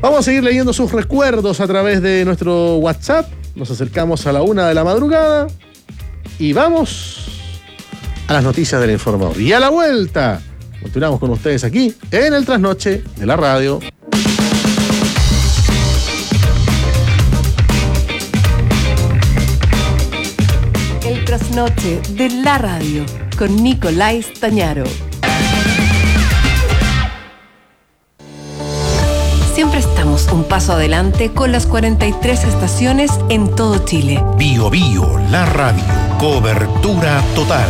Vamos a seguir leyendo sus recuerdos a través de nuestro WhatsApp. Nos acercamos a la 1 de la madrugada y vamos a las noticias del informador. Y a la vuelta, continuamos con ustedes aquí en el Trasnoche de la Radio. El Trasnoche de la Radio con Nicolás Tañaro. Siempre estamos un paso adelante con las 43 estaciones en todo Chile. Bio Bio, la radio. Cobertura total.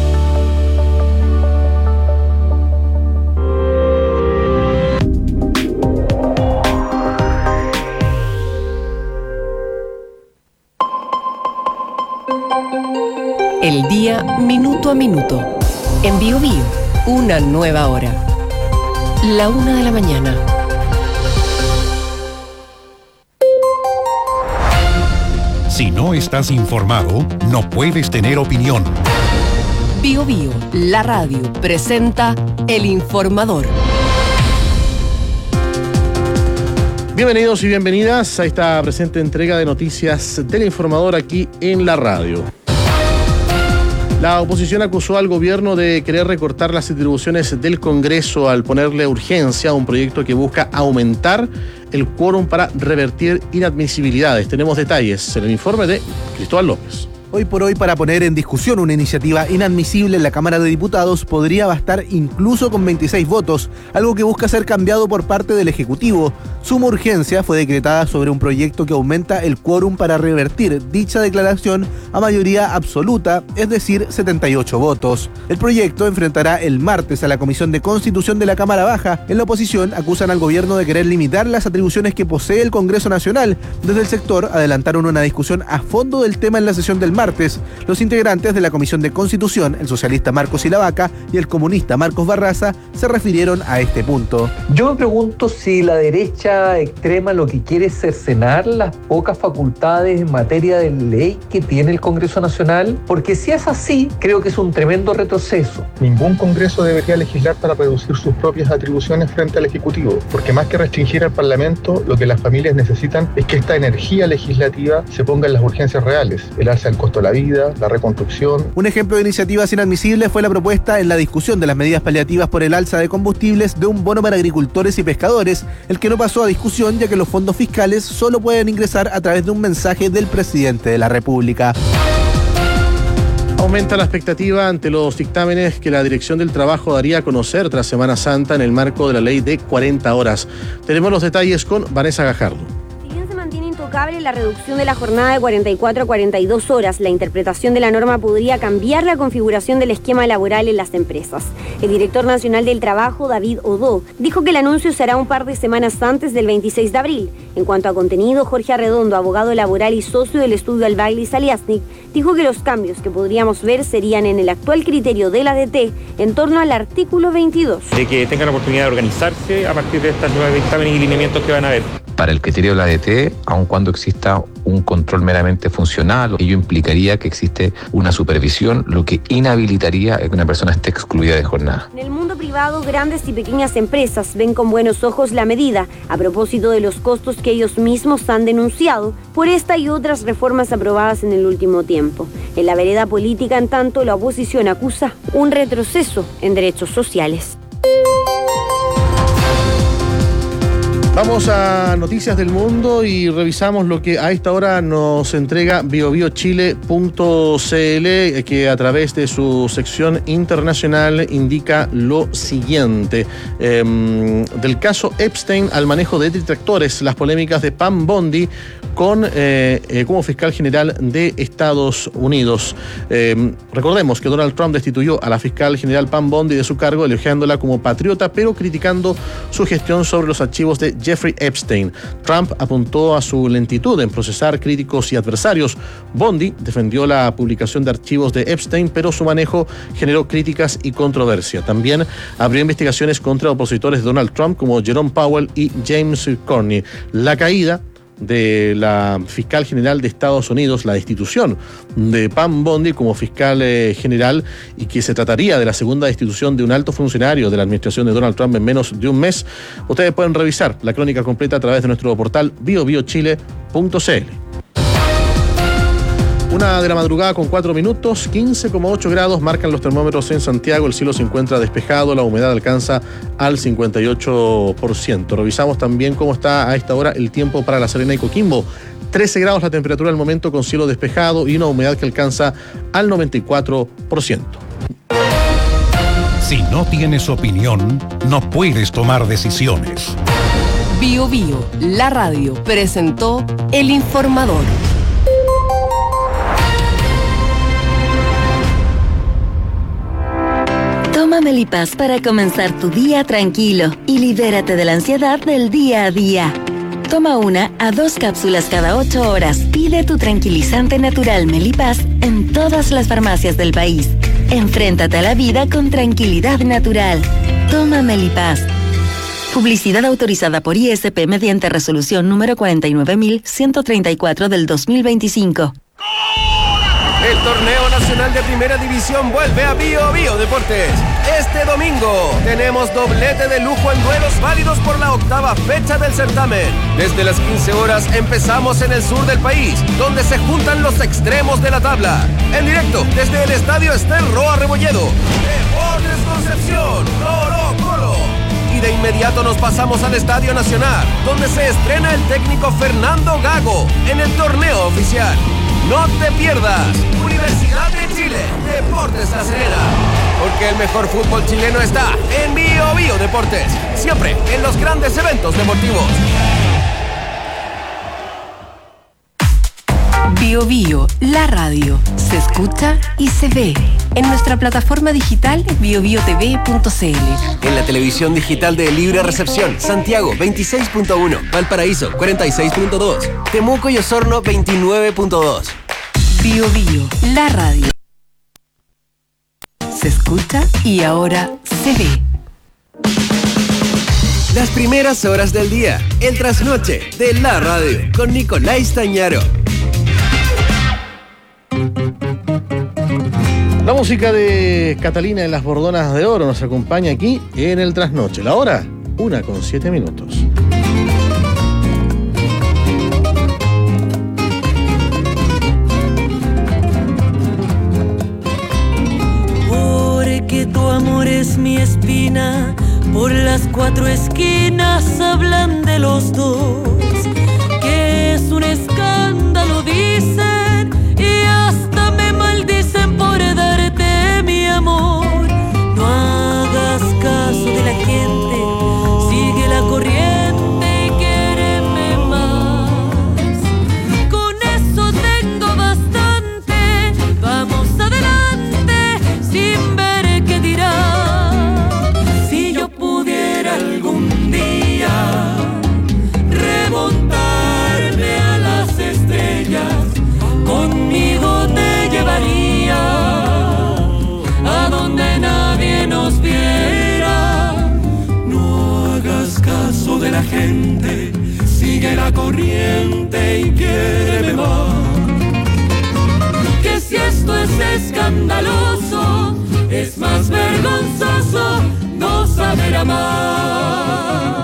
El día minuto a minuto. En Bio Bio, una nueva hora. La 1 de la mañana. Si no estás informado, no puedes tener opinión. Bio Bio, la radio, presenta El Informador. Bienvenidos y bienvenidas a esta presente entrega de noticias del Informador aquí en la radio. La oposición acusó al gobierno de querer recortar las atribuciones del Congreso al ponerle urgencia a un proyecto que busca aumentar el quórum para revertir inadmisibilidades. Tenemos detalles en el informe de Cristóbal López. Hoy por hoy, para poner en discusión una iniciativa inadmisible en la Cámara de Diputados, podría bastar incluso con 26 votos, algo que busca ser cambiado por parte del Ejecutivo. Suma urgencia fue decretada sobre un proyecto que aumenta el quórum para revertir dicha declaración a mayoría absoluta, es decir, 78 votos. El proyecto enfrentará el martes a la Comisión de Constitución de la Cámara Baja. En la oposición acusan al gobierno de querer limitar las atribuciones que posee el Congreso Nacional. Desde el sector adelantaron una discusión a fondo del tema en la sesión del martes. Los integrantes de la Comisión de Constitución, el socialista Marcos Silavaca y el comunista Marcos Barraza, se refirieron a este punto. Yo me pregunto si la derecha extrema lo que quiere es cercenar las pocas facultades en materia de ley que tiene el Congreso Nacional, porque si es así, creo que es un tremendo retroceso. Ningún Congreso debería legislar para reducir sus propias atribuciones frente al Ejecutivo, porque más que restringir al Parlamento, lo que las familias necesitan es que esta energía legislativa se ponga en las urgencias reales, el alza del costo de la vida, la reconstrucción. Un ejemplo de iniciativas inadmisibles fue la propuesta en la discusión de las medidas paliativas por el alza de combustibles de un bono para agricultores y pescadores, el que no pasó a discusión ya que los fondos fiscales solo pueden ingresar a través de un mensaje del presidente de la República. Aumenta la expectativa ante los dictámenes que la Dirección del Trabajo daría a conocer tras Semana Santa en el marco de la ley de 40 horas. Tenemos los detalles con Vanessa Gajardo. La reducción de la jornada de 44 a 42 horas, la interpretación de la norma podría cambiar la configuración del esquema laboral en las empresas. El director nacional del trabajo, David Odó, dijo que el anuncio será un par de semanas antes del 26 de abril. En cuanto a contenido, Jorge Arredondo, abogado laboral y socio del estudio Albaile y Saliasnik, dijo que los cambios que podríamos ver serían en el actual criterio de la ADT en torno al artículo 22. De que tengan la oportunidad de organizarse a partir de estos nuevos dictámenes y lineamientos que van a haber. Para el criterio de la ADT, aun cuando exista un control meramente funcional, ello implicaría que existe una supervisión, lo que inhabilitaría a que una persona esté excluida de jornada. En el mundo privado, grandes y pequeñas empresas ven con buenos ojos la medida, a propósito de los costos que ellos mismos han denunciado por esta y otras reformas aprobadas en el último tiempo. En la vereda política, en tanto, la oposición acusa un retroceso en derechos sociales. Vamos a noticias del mundo y revisamos lo que a esta hora nos entrega biobiochile.cl, que a través de su sección internacional indica lo siguiente. Del caso Epstein al manejo de detractores, las polémicas de Pam Bondi como fiscal general de Estados Unidos. Recordemos que Donald Trump destituyó a la fiscal general Pam Bondi de su cargo, elogiándola como patriota, pero criticando su gestión sobre los archivos de Jeffrey Epstein. Trump apuntó a su lentitud en procesar críticos y adversarios. Bondi defendió la publicación de archivos de Epstein, pero su manejo generó críticas y controversia. También abrió investigaciones contra opositores de Donald Trump como Jerome Powell y James Comey. La caída de la fiscal general de Estados Unidos, la destitución de Pam Bondi como fiscal general, y que se trataría de la segunda destitución de un alto funcionario de la administración de Donald Trump en menos de un mes. Ustedes pueden revisar la crónica completa a través de nuestro portal biobiochile.cl. 1 de la madrugada con 4 minutos, 15,8 grados marcan los termómetros en Santiago. El cielo se encuentra despejado, la humedad alcanza al 58%. Revisamos también cómo está a esta hora el tiempo para La Serena y Coquimbo. 13 grados la temperatura al momento, con cielo despejado y una humedad que alcanza al 94%. Si no tienes opinión, no puedes tomar decisiones. Bio Bio, la radio, presentó El Informador. Toma Melipaz para comenzar tu día tranquilo y libérate de la ansiedad del día a día. Toma 1 a 2 cápsulas cada 8 horas. Pide tu tranquilizante natural Melipaz en todas las farmacias del país. Enfréntate a la vida con tranquilidad natural. Toma Melipaz. Publicidad autorizada por ISP mediante resolución número 49.134 del 2025. El torneo nacional de primera división vuelve a Bio Bio Deportes. Este domingo tenemos doblete de lujo en duelos válidos por la 8ª fecha del certamen. Desde las 15 horas empezamos en el sur del país, donde se juntan los extremos de la tabla. En directo desde el estadio Estel Roa Rebolledo. Deportes Concepción, Colo Colo. Y de inmediato nos pasamos al Estadio Nacional, donde se estrena el técnico Fernando Gago en el torneo oficial. No te pierdas Universidad de Chile, Deportes La Serena, porque el mejor fútbol chileno está en Bio Bio Deportes, siempre en los grandes eventos deportivos. Bio Bio, la radio, se escucha y se ve en nuestra plataforma digital biobiotv.cl. En la televisión digital de Libre Recepción, Santiago 26.1, Valparaíso 46.2, Temuco y Osorno 29.2. Bio Bio, la radio, se escucha y ahora se ve. Las primeras horas del día, el trasnoche de la radio, con Nicolás Tañaro. La música de Catalina en las Bordonas de Oro nos acompaña aquí en el trasnoche. La hora, 1:07. Porque tu amor es mi espina, por las 4 esquinas hablan de los dos, que es un escándalo, dicen, y hasta me maldicen por darte mi amor. No hagas caso de la gente, sigue la corriente y quiéreme más. Con eso tengo bastante, vamos adelante sin ver qué dirá. Si yo pudiera algún día remontarme a las estrellas, conmigo te llevaría a donde nadie nos viera. No hagas caso de la gente, sigue la corriente y quiéreme más. Que si esto es escandaloso, es más vergonzoso no saber amar.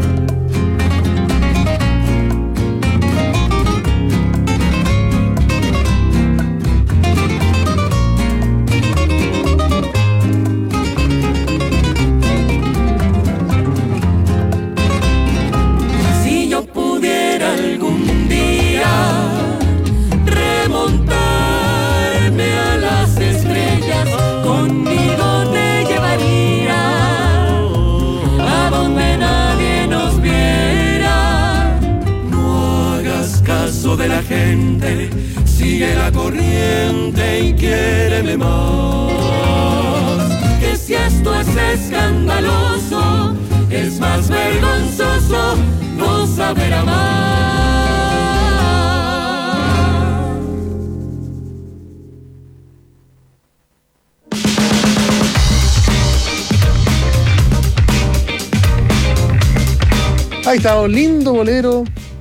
De la gente, sigue la corriente y quiéreme más. Que si esto es escandaloso, es más vergonzoso no saber amar. Ahí está, un lindo bolero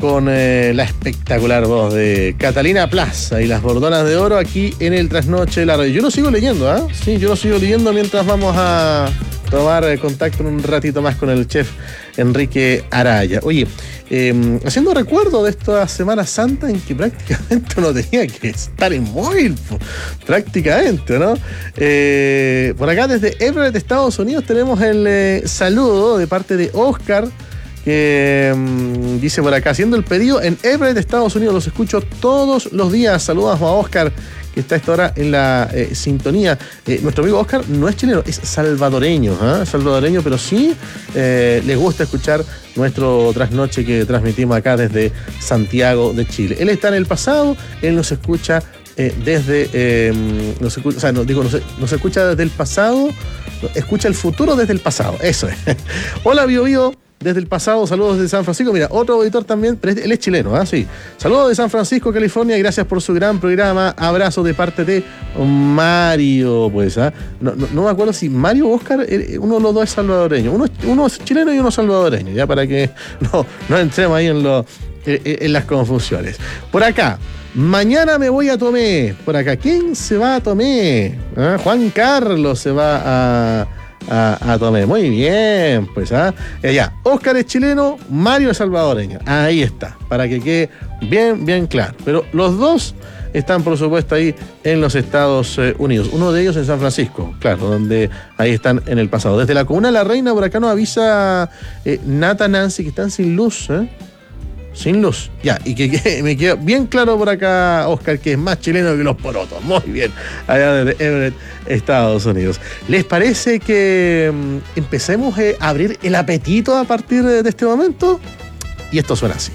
con la espectacular voz de Catalina Plaza y las bordonas de oro aquí en el Trasnoche de la Radio. Yo lo sigo leyendo, ¿ah? Sí, yo lo sigo leyendo mientras vamos a tomar contacto en un ratito más con el chef Enrique Araya. Oye, haciendo recuerdo de esta Semana Santa en que prácticamente uno tenía que estar en móvil, prácticamente, ¿no? Por acá desde Everett, Estados Unidos, tenemos el saludo de parte de Oscar, que dice por acá, haciendo el pedido en Everett, Estados Unidos, los escucho todos los días. Saludos a Oscar, que está a esta hora en la sintonía. Nuestro amigo Oscar no es chileno, es salvadoreño, salvadoreño, pero sí le gusta escuchar nuestro trasnoche que transmitimos acá desde Santiago de Chile. Él está en el pasado, él nos escucha desde... nos escucha desde el pasado, escucha el futuro desde el pasado, eso es. Hola, Bio Bio. Desde el pasado, saludos desde San Francisco. Mira, otro auditor también, pero él es chileno, ¿ah? Sí. Saludos de San Francisco, California, y gracias por su gran programa. Abrazo de parte de Mario, pues, ¿ah? No me acuerdo si Mario o Oscar, uno de los dos es salvadoreño. Uno es chileno y uno es salvadoreño, ya para que no entremos ahí en las confusiones. Por acá, mañana me voy a Tomé. Por acá, ¿quién se va a Tomé? ¿Ah? Juan Carlos se va a Tomé. Muy bien, pues, ya. Oscar es chileno, Mario es salvadoreño. Ahí está, para que quede bien claro. Pero los dos están, por supuesto, ahí en los Estados Unidos. Uno de ellos en San Francisco, claro, donde ahí están en el pasado. Desde la comuna de La Reina, por acá nos avisa Nata Nancy que están sin luz, sin luz. Ya, y que me quedó bien claro por acá, Oscar, que es más chileno que los porotos. Muy bien, allá desde Everett, Estados Unidos. ¿Les parece que empecemos a abrir el apetito a partir de este momento? Y esto suena así.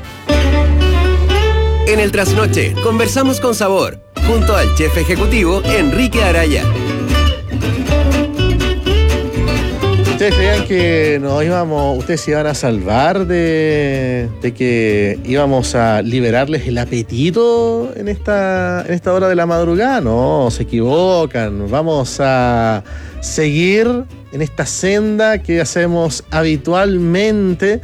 En el Trasnoche conversamos con sabor, junto al chef ejecutivo Enrique Araya. ¿Ustedes creían que ustedes se iban a salvar de que íbamos a liberarles el apetito en esta hora de la madrugada? No, se equivocan. Vamos a seguir en esta senda que hacemos habitualmente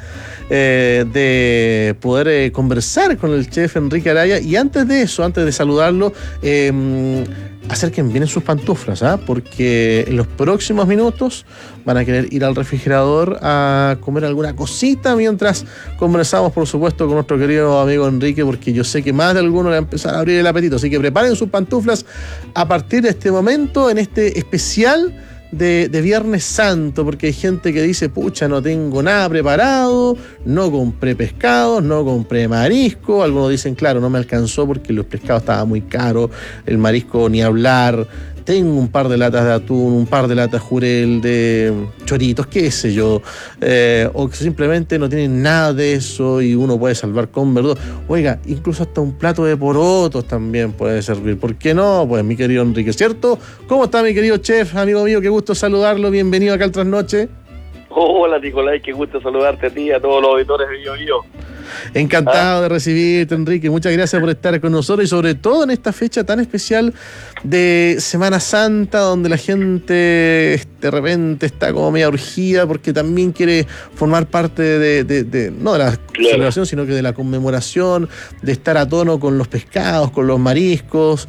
de poder conversar con el chef Enrique Araya. Y antes de eso, antes de saludarlo, acerquen bien sus pantuflas, porque en los próximos minutos van a querer ir al refrigerador a comer alguna cosita mientras conversamos, por supuesto, con nuestro querido amigo Enrique, porque yo sé que más de alguno le va a empezar a abrir el apetito. Así que preparen sus pantuflas a partir de este momento, en este especial de Viernes Santo, porque hay gente que dice, pucha, no tengo nada preparado, no compré pescados, no compré marisco. Algunos dicen, claro, no me alcanzó porque los pescados estaban muy caros, el marisco ni hablar. Tengo un par de latas de atún, un par de latas jurel, de choritos, qué sé yo, o que simplemente no tienen nada de eso y uno puede salvar con verdura. Oiga, incluso hasta un plato de porotos también puede servir. ¿Por qué no? Pues mi querido Enrique, ¿cierto? ¿Cómo está mi querido chef, amigo mío? Qué gusto saludarlo, bienvenido acá al Trasnoche. Hola Nicolás, qué gusto saludarte a ti y a todos los auditores de Bio Bio. Encantado de recibirte, Enrique. Muchas gracias por estar con nosotros y sobre todo en esta fecha tan especial de Semana Santa, donde la gente de repente está como media urgida porque también quiere formar parte no de la celebración, sino que de la conmemoración, de estar a tono con los pescados, con los mariscos.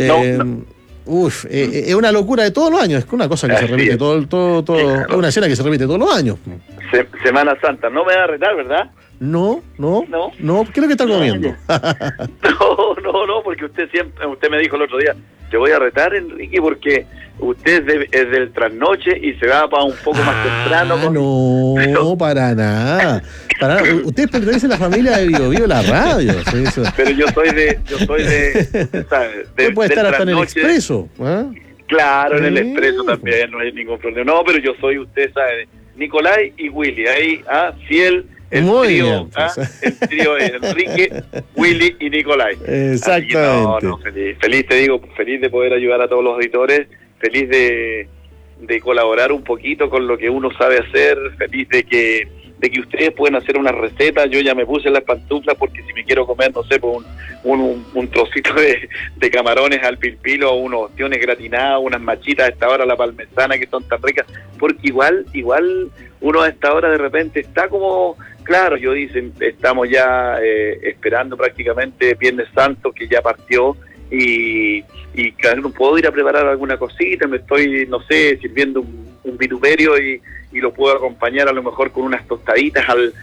Es una locura de todos los años, es una cosa que se repite todo, es una escena que se repite todos los años. Semana Santa, no me va a retar, ¿verdad? No, ¿qué es lo que está comiendo? No, porque usted me dijo el otro día, te voy a retar, Enrique, porque usted es del Trasnoche y se va para un poco más temprano. Para nada. Usted pertenece a la familia de Bio Bio, la radio. ¿Sí? Pero yo soy de usted puede estar hasta en el Expreso. Claro, en el Expreso también, no hay ningún problema. No, pero yo soy, usted sabe, Nicolai y Willy, ahí, fiel. El trío es Enrique, Willy y Nicolai. Exactamente. Feliz de poder ayudar a todos los auditores, feliz de colaborar un poquito con lo que uno sabe hacer, feliz de que de que ustedes pueden hacer una receta. Yo ya me puse las pantuflas porque si me quiero comer, no sé, pues un trocito de camarones al pilpilo, unos ostiones gratinados, unas machitas a esta hora, la parmesana, que son tan ricas, porque igual uno a esta hora de repente está como, claro, yo dicen, estamos ya esperando prácticamente Viernes Santo, que ya partió, y claro, no puedo ir a preparar alguna cosita, me estoy, no sé, sirviendo un vituperio y lo puedo acompañar a lo mejor con unas tostaditas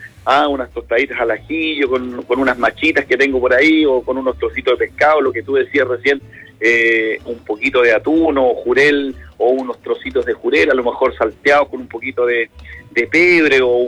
al ajillo, con unas machitas que tengo por ahí, o con unos trocitos de pescado, lo que tú decías recién, un poquito de atún o jurel, o unos trocitos de jurel, a lo mejor salteados con un poquito de pebre, o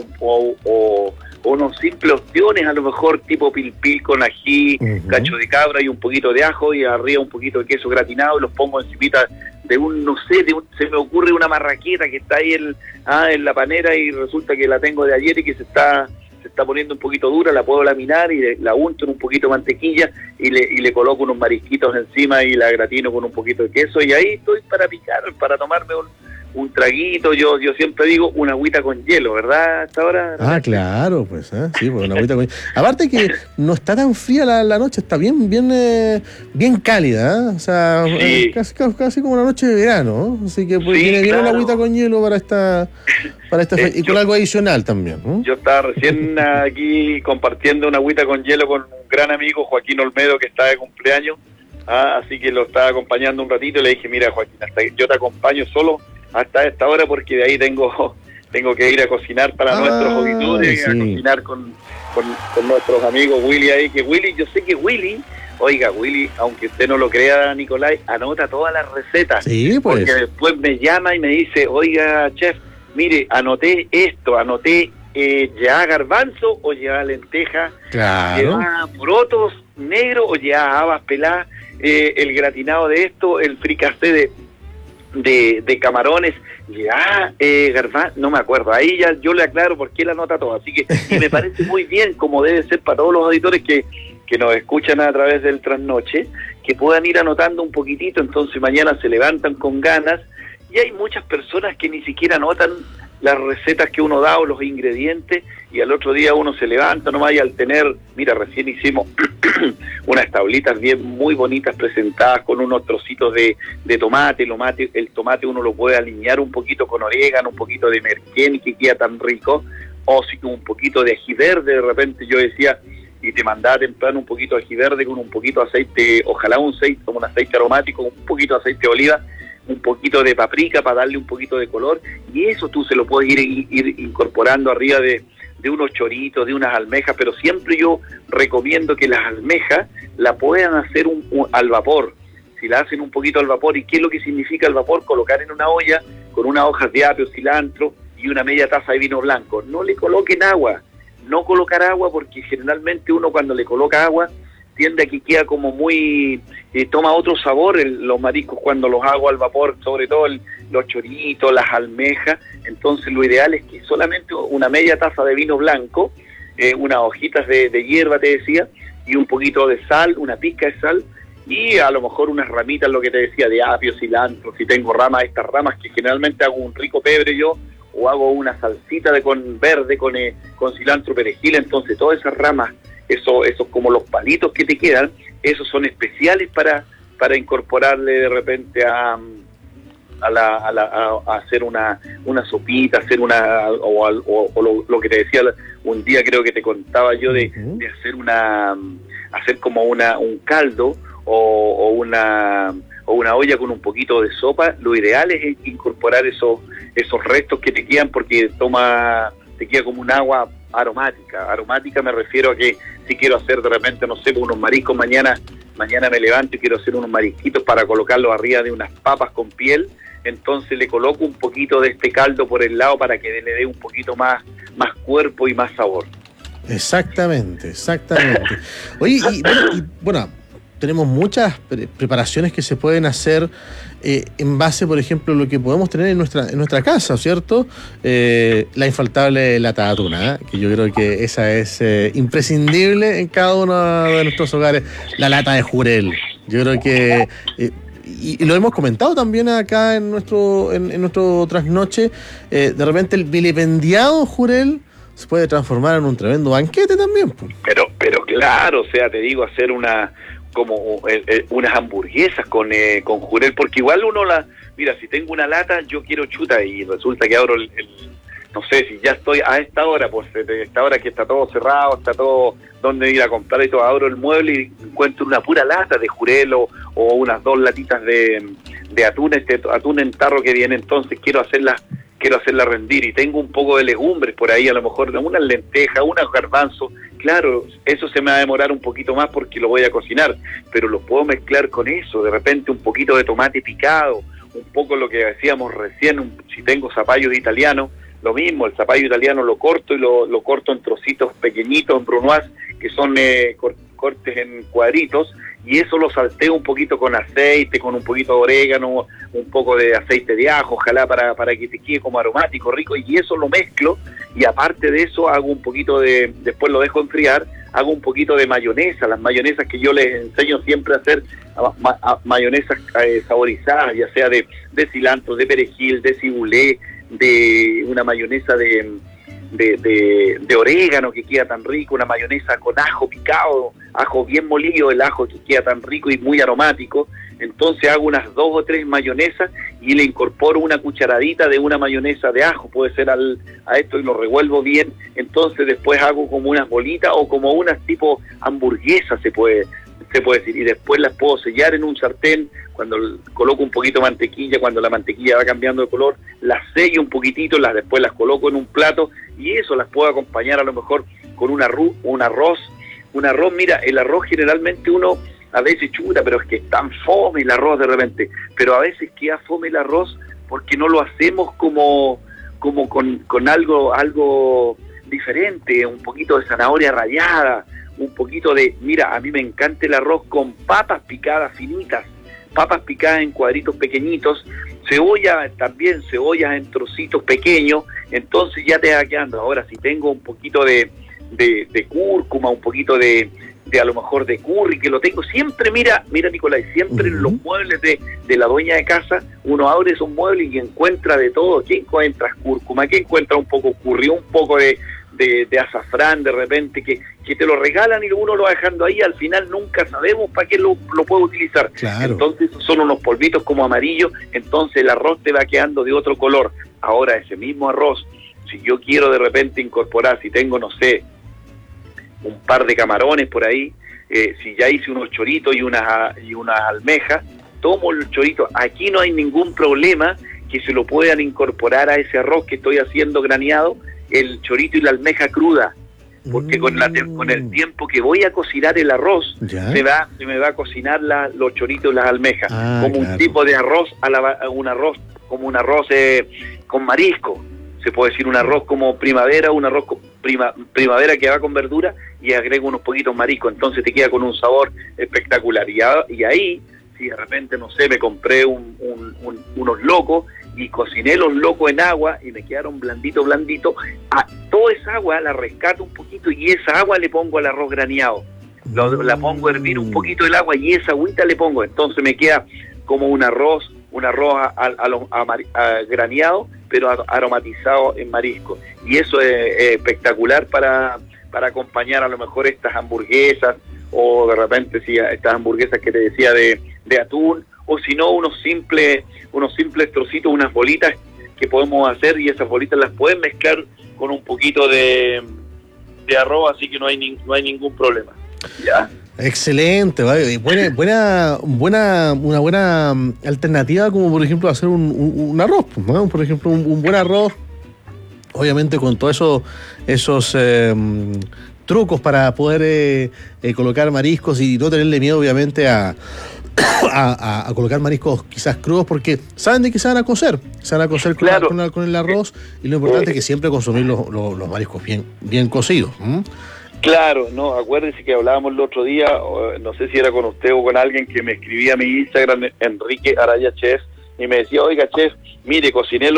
unos simples opciones, a lo mejor tipo pilpil con ají, cacho de cabra y un poquito de ajo, y arriba un poquito de queso gratinado, y los pongo encimita de se me ocurre una marraqueta que está ahí en la panera, y resulta que la tengo de ayer y que se está poniendo un poquito dura, la puedo laminar y la unto en un poquito de mantequilla y le coloco unos marisquitos encima y la gratino con un poquito de queso, y ahí estoy para picar, para tomarme un traguito. Yo siempre digo una agüita con hielo, ¿verdad? Hasta ahora. Ah, claro, pues, sí, pues una agüita con hielo. Aparte que no está tan fría la noche, está bien cálida, o sea, sí. casi como una noche de verano, así que pues, viene bien una agüita con hielo para esta y con algo adicional también, ¿no? Yo estaba recién aquí compartiendo una agüita con hielo con un gran amigo, Joaquín Olmedo, que está de cumpleaños, así que lo estaba acompañando un ratito, y le dije, mira, Joaquín, yo te acompaño solo hasta esta hora, porque de ahí tengo que ir a cocinar para nuestros auditores, sí. A cocinar con nuestros amigos Willy ahí, que Willy, yo sé que Willy, aunque usted no lo crea, Nicolai, anota todas las recetas, sí, pues. Porque después me llama y me dice, oiga, chef, mire, anoté lleva garbanzo o lleva lenteja, claro. Lleva porotos negros o lleva habas peladas, el gratinado de esto, el fricasé de camarones, garbanzo, no me acuerdo, ahí ya yo le aclaro por qué la anota todo, así que y me parece muy bien, como debe ser para todos los auditores que nos escuchan a través del trasnoche, que puedan ir anotando un poquitito, entonces mañana se levantan con ganas, y hay muchas personas que ni siquiera anotan las recetas que uno da o los ingredientes, y al otro día uno se levanta nomás, y al tener, mira, recién hicimos unas tablitas muy bonitas presentadas con unos trocitos de tomate. El tomate uno lo puede alinear un poquito con orégano, un poquito de merquén, que queda tan rico, o si un poquito de ají verde, de repente yo decía, y te mandaba temprano un poquito de ají verde con un poquito de aceite, ojalá un aceite aromático, un poquito de aceite de oliva, un poquito de paprika para darle un poquito de color, y eso tú se lo puedes ir incorporando arriba de unos choritos, de unas almejas, pero siempre yo recomiendo que las almejas la puedan hacer al vapor. Si la hacen un poquito al vapor, ¿y qué es lo que significa el vapor? Colocar en una olla con unas hojas de apio, cilantro y una media taza de vino blanco. No le coloquen agua, no colocar agua, porque generalmente uno cuando le coloca agua tiende a que queda como muy, toma otro sabor los mariscos cuando los hago al vapor, sobre todo los choritos, las almejas. Entonces lo ideal es que solamente una media taza de vino blanco, unas hojitas de hierba, te decía, y un poquito de sal, una pizca de sal, y a lo mejor unas ramitas, lo que te decía, de apio, cilantro, si tengo estas ramas que generalmente hago un rico pebre yo, o hago una salsita verde con cilantro, perejil. Entonces todas esas ramas, esos como los palitos que te quedan, esos son especiales para incorporarle de repente a hacer una sopita, hacer lo que te decía un día, creo que te contaba yo de hacer como un caldo o una olla con un poquito de sopa. Lo ideal es incorporar esos restos que te quedan, porque te queda como un agua aromática. Me refiero a que si quiero hacer de repente, no sé, unos mariscos, mañana me levanto y quiero hacer unos marisquitos para colocarlos arriba de unas papas con piel, entonces le coloco un poquito de este caldo por el lado para que le dé un poquito más cuerpo y más sabor. Exactamente. Oye, y bueno, tenemos muchas preparaciones que se pueden hacer en base, por ejemplo, a lo que podemos tener en nuestra casa, ¿cierto? La infaltable lata de atún, que yo creo que esa es imprescindible en cada uno de nuestros hogares. La lata de jurel, yo creo que y lo hemos comentado también acá en nuestro trasnoche, de repente el vilipendiado jurel se puede transformar en un tremendo banquete también. Pero claro, o sea, te digo, hacer unas hamburguesas con jurel, porque igual mira, si tengo una lata, yo quiero chuta y resulta que abro no sé, si ya estoy a esta hora, pues de esta hora que está todo cerrado, está todo donde ir a comprar y todo, abro el mueble y encuentro una pura lata de jurel o unas 2 latitas de atún, atún en tarro que viene, entonces quiero hacerla rendir y tengo un poco de legumbres por ahí, a lo mejor unas lentejas, unos garbanzos. Claro, eso se me va a demorar un poquito más porque lo voy a cocinar, pero lo puedo mezclar con eso, de repente un poquito de tomate picado, un poco lo que decíamos recién, si tengo zapallos italianos, lo mismo, el zapallo italiano lo corto y lo corto en trocitos pequeñitos, en brunoise, que son cortes en cuadritos, y eso lo salteo un poquito con aceite, con un poquito de orégano, un poco de aceite de ajo, ojalá para que te quede como aromático, rico, y eso lo mezclo, y aparte de eso hago un poquito después lo dejo enfriar, hago un poquito de mayonesa, las mayonesas que yo les enseño siempre a hacer, mayonesas saborizadas, ya sea de cilantro, de perejil, de cibulé, de una mayonesa de orégano que queda tan rico, una mayonesa con ajo picado, ajo bien molido, el ajo que queda tan rico y muy aromático. Entonces hago unas 2 o 3 mayonesas y le incorporo una cucharadita de una mayonesa de ajo, puede ser a esto, y lo revuelvo bien. Entonces después hago como unas bolitas o como unas tipo hamburguesas, se puede decir, y después las puedo sellar en un sartén. Cuando coloco un poquito de mantequilla, cuando la mantequilla va cambiando de color, las sello un poquitito, después las coloco en un plato, y eso las puedo acompañar a lo mejor con un arroz. Mira, el arroz generalmente uno a veces chuta, pero es que es tan fome el arroz de repente, pero a veces queda fome el arroz porque no lo hacemos como con algo diferente, un poquito de zanahoria rallada, un poquito mira, a mí me encanta el arroz con papas picadas finitas, papas picadas en cuadritos pequeñitos, cebollas en trocitos pequeños, entonces ya te va quedando. Ahora, si tengo un poquito de cúrcuma, un poquito de a lo mejor de curry, que lo tengo siempre, mira Nicolás, siempre en los muebles de la dueña de casa, uno abre esos muebles y encuentra de todo. ¿Qué encuentras? Cúrcuma, ¿qué encuentra? Un poco curry, un poco de azafrán de repente, que te lo regalan y uno lo va dejando ahí, al final nunca sabemos para qué lo puedo utilizar. Claro. Entonces son unos polvitos como amarillos, entonces el arroz te va quedando de otro color. Ahora ese mismo arroz, si yo quiero de repente incorporar, si tengo, no sé, un par de camarones por ahí, si ya hice unos choritos y unas almejas, tomo el chorito, aquí no hay ningún problema que se lo puedan incorporar a ese arroz que estoy haciendo graneado, el chorito y la almeja cruda, porque con el tiempo que voy a cocinar el arroz, se me va a cocinar los choritos y las almejas, como un tipo de arroz, un arroz con marisco, se puede decir un arroz como primavera, un arroz primavera que va con verdura y agrego unos poquitos mariscos, entonces te queda con un sabor espectacular, y ahí, si de repente, no sé, me compré unos locos, y cociné los locos en agua y me quedaron blandito, toda esa agua la rescato un poquito y esa agua le pongo al arroz graneado, la pongo a hervir un poquito el agua y esa agüita le pongo, entonces me queda como un arroz graneado, pero aromatizado en marisco, y eso es espectacular para acompañar a lo mejor estas hamburguesas, o de repente si estas hamburguesas que te decía de atún, o si no unos simples trocitos, unas bolitas que podemos hacer, y esas bolitas las pueden mezclar con un poquito de arroz, así que no hay ningún problema. ¿Ya? Excelente, ¿vale? Una buena alternativa, como por ejemplo hacer un arroz, ¿no? Por ejemplo, un buen arroz, obviamente con todos esos trucos para poder colocar mariscos y no tenerle miedo, obviamente, a colocar mariscos quizás crudos, porque saben de que se van a cocer claro, con el arroz, y lo importante es que siempre consumir los mariscos bien cocidos. Claro, no, acuérdense que hablábamos el otro día, no sé si era con usted o con alguien que me escribía a mi Instagram, Enrique Araya Chef, y me decía, oiga chef, mire, cociné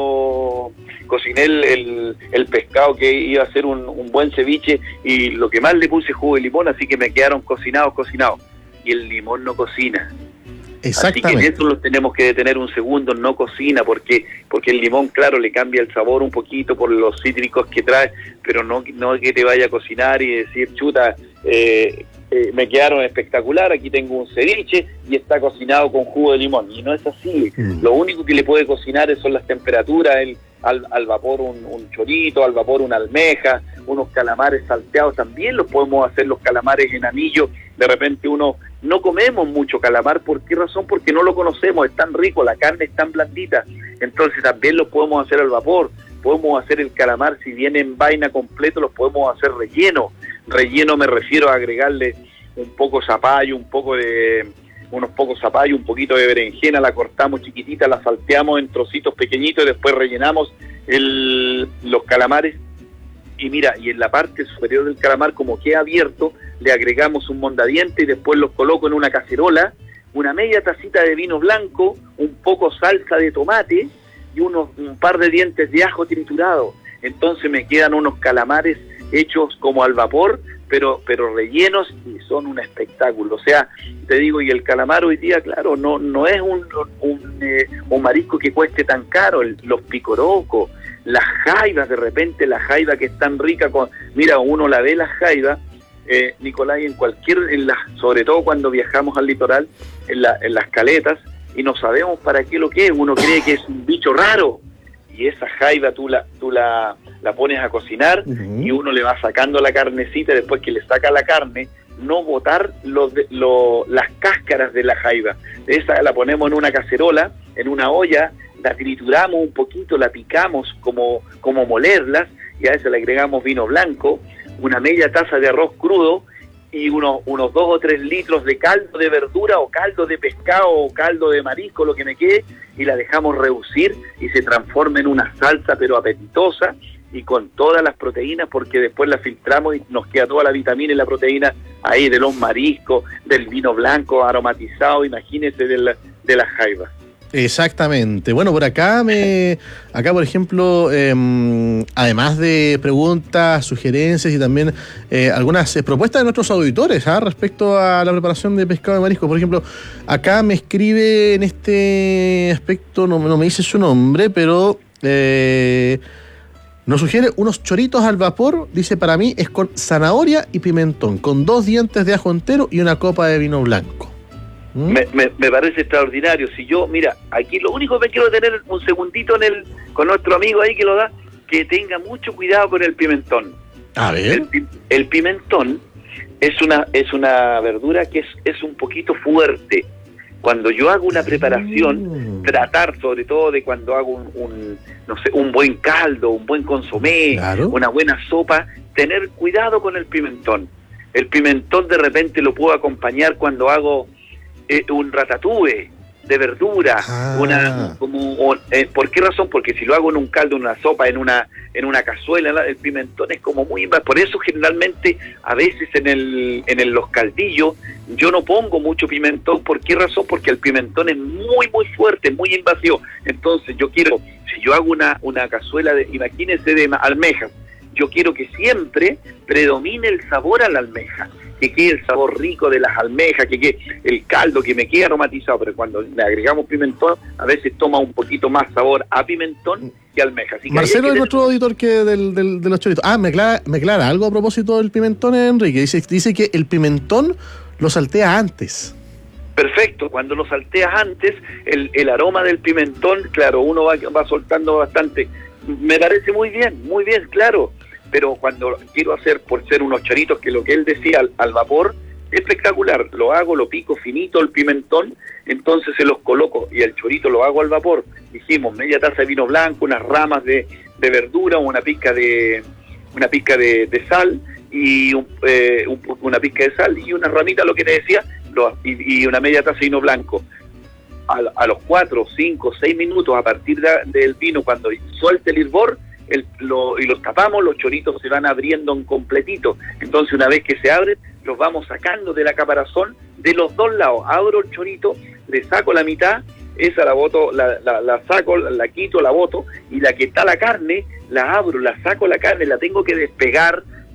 el pescado que iba a ser un buen ceviche, y lo que más le puse jugo de limón, así que me quedaron cocinados, y el limón no cocina. Exactamente. Así que en eso lo tenemos que detener un segundo, no cocina, porque el limón, claro, le cambia el sabor un poquito por los cítricos que trae, pero no que te vaya a cocinar y decir, chuta, me quedaron espectacular, aquí tengo un ceviche y está cocinado con jugo de limón, y no es así. Lo único que le puede cocinar son las temperaturas, al vapor un chorito, al vapor una almeja, unos calamares salteados, también los podemos hacer los calamares en anillo. De repente no comemos mucho calamar, ¿por qué razón? Porque no lo conocemos, es tan rico, la carne es tan blandita, entonces también lo podemos hacer al vapor. Podemos hacer el calamar, si viene en vaina completo, los podemos hacer relleno. Relleno me refiero a agregarle un poco zapallo, unos pocos zapallo, un poquito de berenjena, la cortamos chiquitita, la salteamos en trocitos pequeñitos y después rellenamos los calamares. Y mira, y en la parte superior del calamar, como queda abierto, le agregamos un mondadiente y después los coloco en una cacerola, una media tacita de vino blanco, un poco salsa de tomate y un par de dientes de ajo triturado. Entonces me quedan unos calamares hechos como al vapor, pero rellenos, y son un espectáculo. O sea, te digo, y el calamar hoy día, claro, no es un marisco que cueste tan caro. Los picorocos, las jaivas, de repente la jaiva que es tan rica, mira, uno la ve la jaiva, Nicolás, sobre todo cuando viajamos al litoral, en las caletas, y no sabemos para qué lo que es, uno cree que es un bicho raro, y esa jaiva tú la pones a cocinar, y uno le va sacando la carnecita, después que le saca la carne, no botar las cáscaras de la jaiva. Esa la ponemos en una cacerola, en una olla, la trituramos un poquito, la picamos como molerlas, y a eso le agregamos vino blanco, una media taza de arroz crudo, y unos 2 o 3 litros de caldo de verdura, o caldo de pescado, o caldo de marisco, lo que me quede, y la dejamos reducir y se transforma en una salsa pero apetitosa y con todas las proteínas, porque después la filtramos y nos queda toda la vitamina y la proteína ahí de los mariscos, del vino blanco aromatizado, imagínese de la jaiba. Exactamente. Bueno, por acá por ejemplo, además de preguntas, sugerencias y también algunas propuestas de nuestros auditores respecto a la preparación de pescado de marisco. Por ejemplo, acá me escribe en este aspecto, no me dice su nombre, pero nos sugiere unos choritos al vapor. Dice, para mí es con zanahoria y pimentón, con 2 dientes de ajo entero y una copa de vino blanco. Me parece extraordinario. Si yo, mira, aquí lo único que quiero tener un segundito con nuestro amigo ahí que lo da, que tenga mucho cuidado con el pimentón. A ver. El pimentón es una verdura que es un poquito fuerte. Cuando yo hago una preparación, tratar sobre todo de cuando hago un buen caldo, un buen consomé, una buena sopa, tener cuidado con el pimentón. El pimentón de repente lo puedo acompañar cuando hago un ratatouille de verdura, ¿por qué razón? Porque si lo hago en un caldo, en una sopa, en una cazuela, el pimentón es como muy... Por eso generalmente a veces en los caldillos yo no pongo mucho pimentón. ¿Por qué razón? Porque el pimentón es muy muy fuerte, muy invasivo. Entonces yo quiero, si yo hago una cazuela imagínense, de almejas, yo quiero que siempre predomine el sabor a la almeja, que quede el sabor rico de las almejas, que quede el caldo, que me quede aromatizado, pero cuando le agregamos pimentón, a veces toma un poquito más sabor a pimentón que almeja. Así que Marcelo es nuestro auditor que de los choritos. Me aclara algo a propósito del pimentón, Enrique. Dice que el pimentón lo saltea antes. Perfecto, cuando lo salteas antes, el aroma del pimentón, claro, uno va soltando bastante. Me parece muy bien, claro. Pero cuando quiero hacer, por ser unos choritos, que lo que él decía al vapor, espectacular, lo pico finito el pimentón, entonces se los coloco, y el chorito lo hago al vapor, dijimos, media taza de vino blanco, unas ramas de verdura, una pizca de sal, y una pizca de sal, y una ramita, lo que te decía, y una media taza de vino blanco. A los 4, 5, 6 minutos, a partir del vino, cuando suelte el hervor, y los tapamos, los choritos se van abriendo en completito. Entonces, una vez que se abren, los vamos sacando de la caparazón de los dos lados. Abro el chorito, le saco la mitad, esa la boto, la saco, la quito, la boto, y la que está la carne, la abro, la saco la carne, la tengo que despegar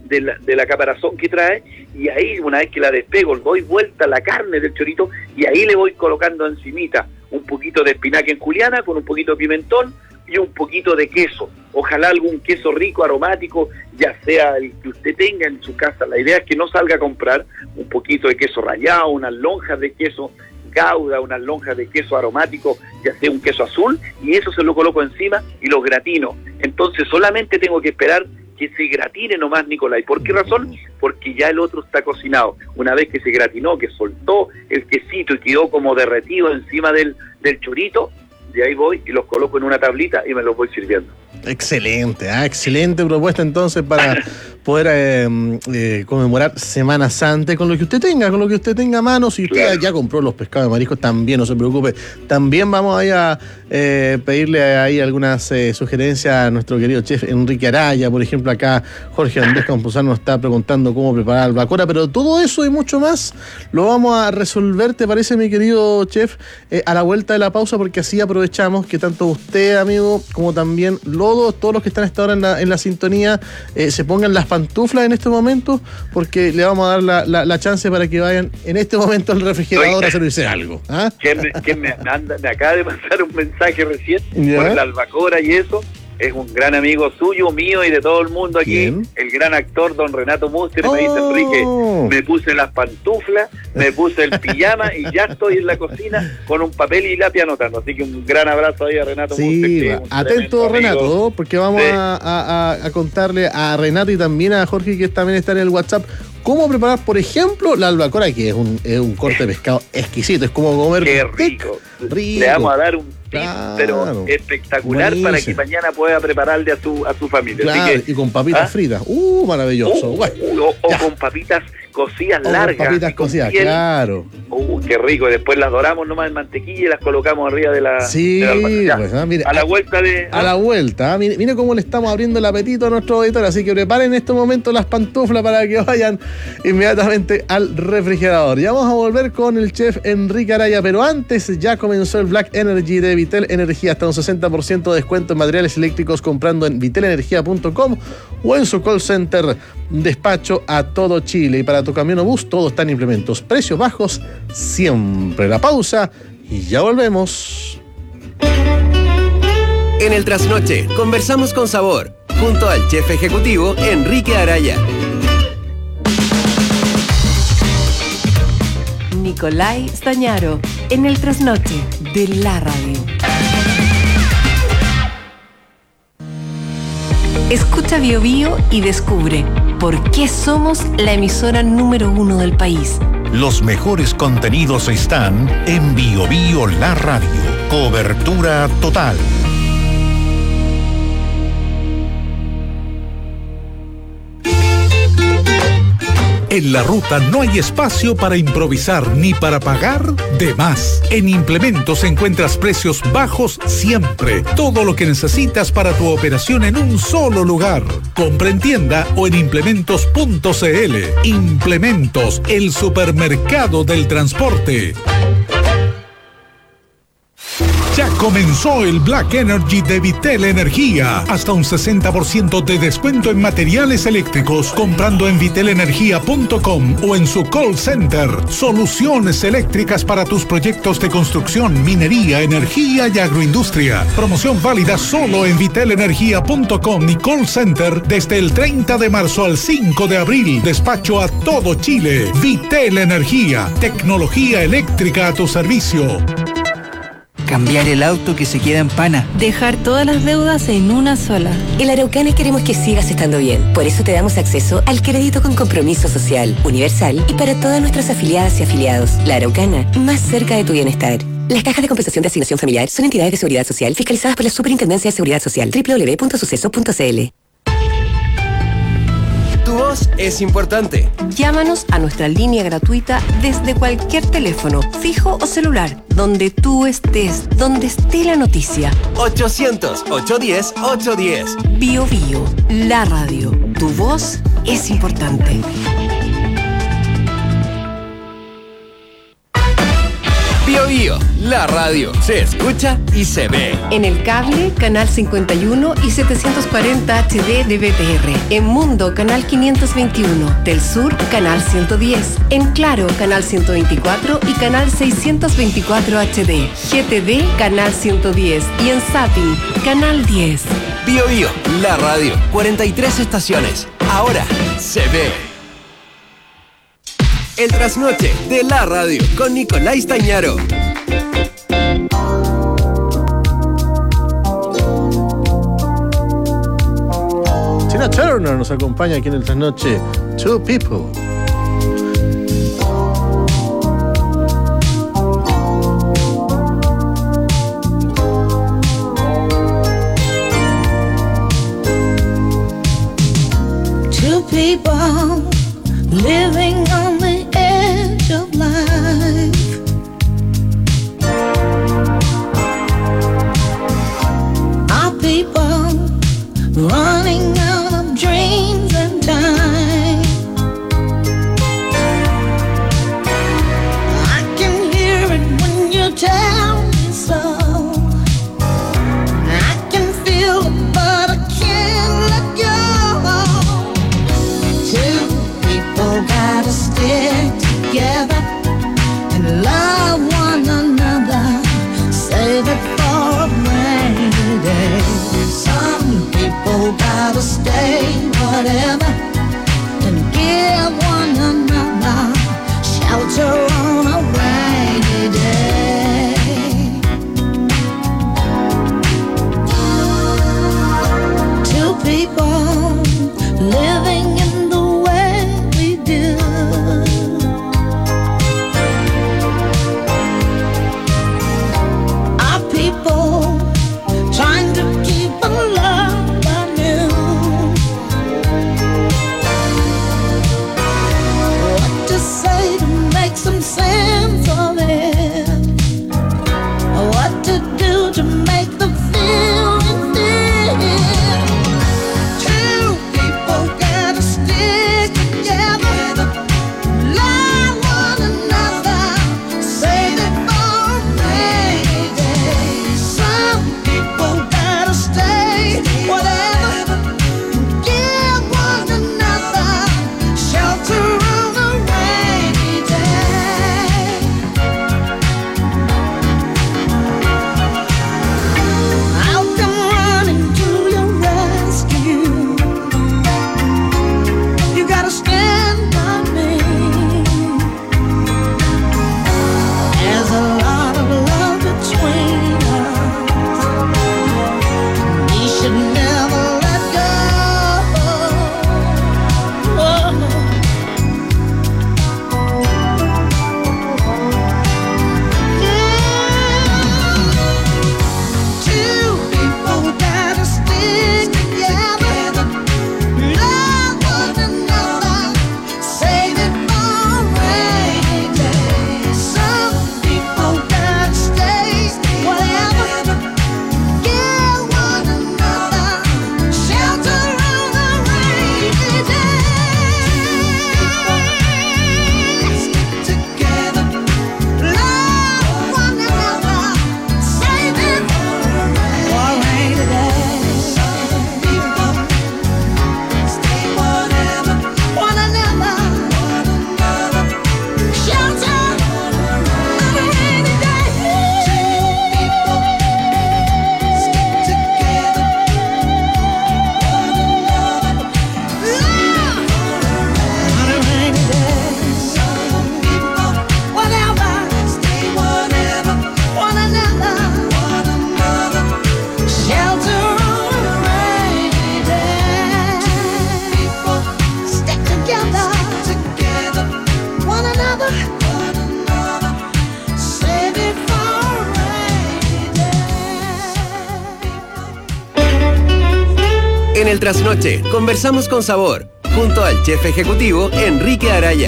de la caparazón que trae, y ahí una vez que la despego, doy vuelta a la carne del chorito y ahí le voy colocando encimita un poquito de espinaca en juliana con un poquito de pimentón y un poquito de queso. Ojalá algún queso rico, aromático, ya sea el que usted tenga en su casa. La idea es que no salga a comprar un poquito de queso rallado, unas lonjas de queso Gouda, unas lonjas de queso aromático, ya sea un queso azul, y eso se lo coloco encima y lo gratino. Entonces solamente tengo que esperar que se gratine nomás, Nicolai. ¿Por qué razón? Porque ya el otro está cocinado. Una vez que se gratinó, que soltó el quesito y quedó como derretido encima del chorito, de ahí voy y los coloco en una tablita y me los voy sirviendo. Excelente, excelente propuesta entonces para poder conmemorar Semana Santa con lo que usted tenga a mano. Si usted ya compró los pescados de mariscos, también no se preocupe. También vamos ahí a pedirle ahí algunas sugerencias a nuestro querido chef Enrique Araya. Por ejemplo, acá Jorge Andrés Campuzano nos está preguntando cómo preparar albacora, pero todo eso y mucho más lo vamos a resolver, ¿te parece, mi querido chef? A la vuelta de la pausa, porque así aprovechamos que tanto usted, amigo, como también todos los que están a esta hora en la sintonía, se pongan las pantuflas en este momento, porque le vamos a dar la chance para que vayan en este momento al refrigerador a servirse algo. ¿Ah? ¿Quién me acaba de mandar un mensaje recién por la albacora y eso? Es un gran amigo suyo, mío y de todo el mundo aquí. ¿Quién? El gran actor don Renato Muster. Me dice: Enrique, me puse las pantuflas, me puse el pijama y ya estoy en la cocina con un papel y lápiz anotando. Así que un gran abrazo ahí a Renato Muster. Atento, Renato, porque vamos a contarle a Renato y también a Jorge, que también está en el WhatsApp, cómo preparar, por ejemplo, la albacora, que es un corte de pescado exquisito. Es como comer... ¡Qué rico! Le vamos a dar un tip, pero espectacular, buenísimo, para que mañana pueda prepararle a su familia. Claro, así que, y con papitas fritas. Maravilloso. O con papitas cocidas largas. Con papitas cocidas, claro. Qué rico. Y después las doramos nomás en mantequilla y las colocamos arriba de la... Sí, de la pues, mire, a la vuelta de... A la vuelta. Mire cómo le estamos abriendo el apetito a nuestro auditor. Así que preparen en este momento las pantuflas para que vayan inmediatamente al refrigerador. Ya vamos a volver con el chef Enrique Araya, pero antes ya comenzó el Black Energy de Vitel Energía. Hasta un 60% de descuento en materiales eléctricos comprando en vitelenergia.com o en su call center. Despacho a todo Chile. Y para tu camión o bus, todo está en implementos. Precios bajos siempre. La pausa y ya volvemos. En el Trasnoche conversamos con sabor junto al chef ejecutivo Enrique Araya. Nicolai Stañaro, en el Trasnoche de la radio. Escucha Bio Bio y descubre por qué somos la emisora número 1 del país. Los mejores contenidos están en Bio Bio La Radio. Cobertura total. En la ruta no hay espacio para improvisar ni para pagar de más. En Implementos encuentras precios bajos siempre. Todo lo que necesitas para tu operación en un solo lugar. Compra en tienda o en implementos.cl. Implementos, el supermercado del transporte. Ya comenzó el Black Energy de Vitel Energía. Hasta un 60% de descuento en materiales eléctricos comprando en vitelenergia.com o en su call center. Soluciones eléctricas para tus proyectos de construcción, minería, energía y agroindustria. Promoción válida solo en vitelenergia.com y call center desde el 30 de marzo al 5 de abril. Despacho a todo Chile. Vitel Energía. Tecnología eléctrica a tu servicio. Cambiar el auto que se queda en pana. Dejar todas las deudas en una sola. En La Araucana queremos que sigas estando bien. Por eso te damos acceso al crédito con compromiso social, universal y para todas nuestras afiliadas y afiliados. La Araucana, más cerca de tu bienestar. Las cajas de compensación de asignación familiar son entidades de seguridad social fiscalizadas por la Superintendencia de Seguridad Social. www.suceso.cl. Tu voz es importante. Llámanos a nuestra línea gratuita desde cualquier teléfono, fijo o celular, donde tú estés, donde esté la noticia. 800-810-810. Bio Bio, la radio. Tu voz es importante. Bio Bio, la radio se escucha y se ve. En el cable, canal 51 y 740 HD de BTR. En Mundo, canal 521. Del Sur, canal 110. En Claro, canal 124 y canal 624 HD. GTD, canal 110. Y en Zapping, canal 10. Bio Bio, la radio, 43 estaciones. Ahora se ve. El trasnoche de la radio con Nicolás Stañaro. Tina Turner nos acompaña aquí en el trasnoche. Two People. Two people living on the edge of life. Our people running out of dreams and time. I can hear it when you tell me so. I can feel it, but I can't let go. Two people gotta stick together and love one another. Save it for a rainy day. Some people gotta stay whatever and give one another shelter on a rainy day. Two people living in the way we do. Our people trying to keep a love anew. What to say to make some sense of it? What to do to make the feeling feel? Two people gotta stick together, love one another, save it for a rainy day. Some people gotta stay whatever, give one another shelter on a rainy day. I'll come running to your rescue. You gotta stand by me. There's a lot of love between us. We should never let go. Two people gotta stick together, love one another, save it for a rainy day. Some people gotta stay whatever, give one another shelter on a rainy day. Stick together, love one another, save it for a rainy day. Some people stay whatever, one another, shelter on a rainy day. Two people stick together, one another, love on a rainy day. Some people whatever, stay whatever, one another, shelter on a rainy day. Two people stick together, one another, save it for a rainy day. En el trasnoche conversamos con sabor junto al chef ejecutivo Enrique Araya.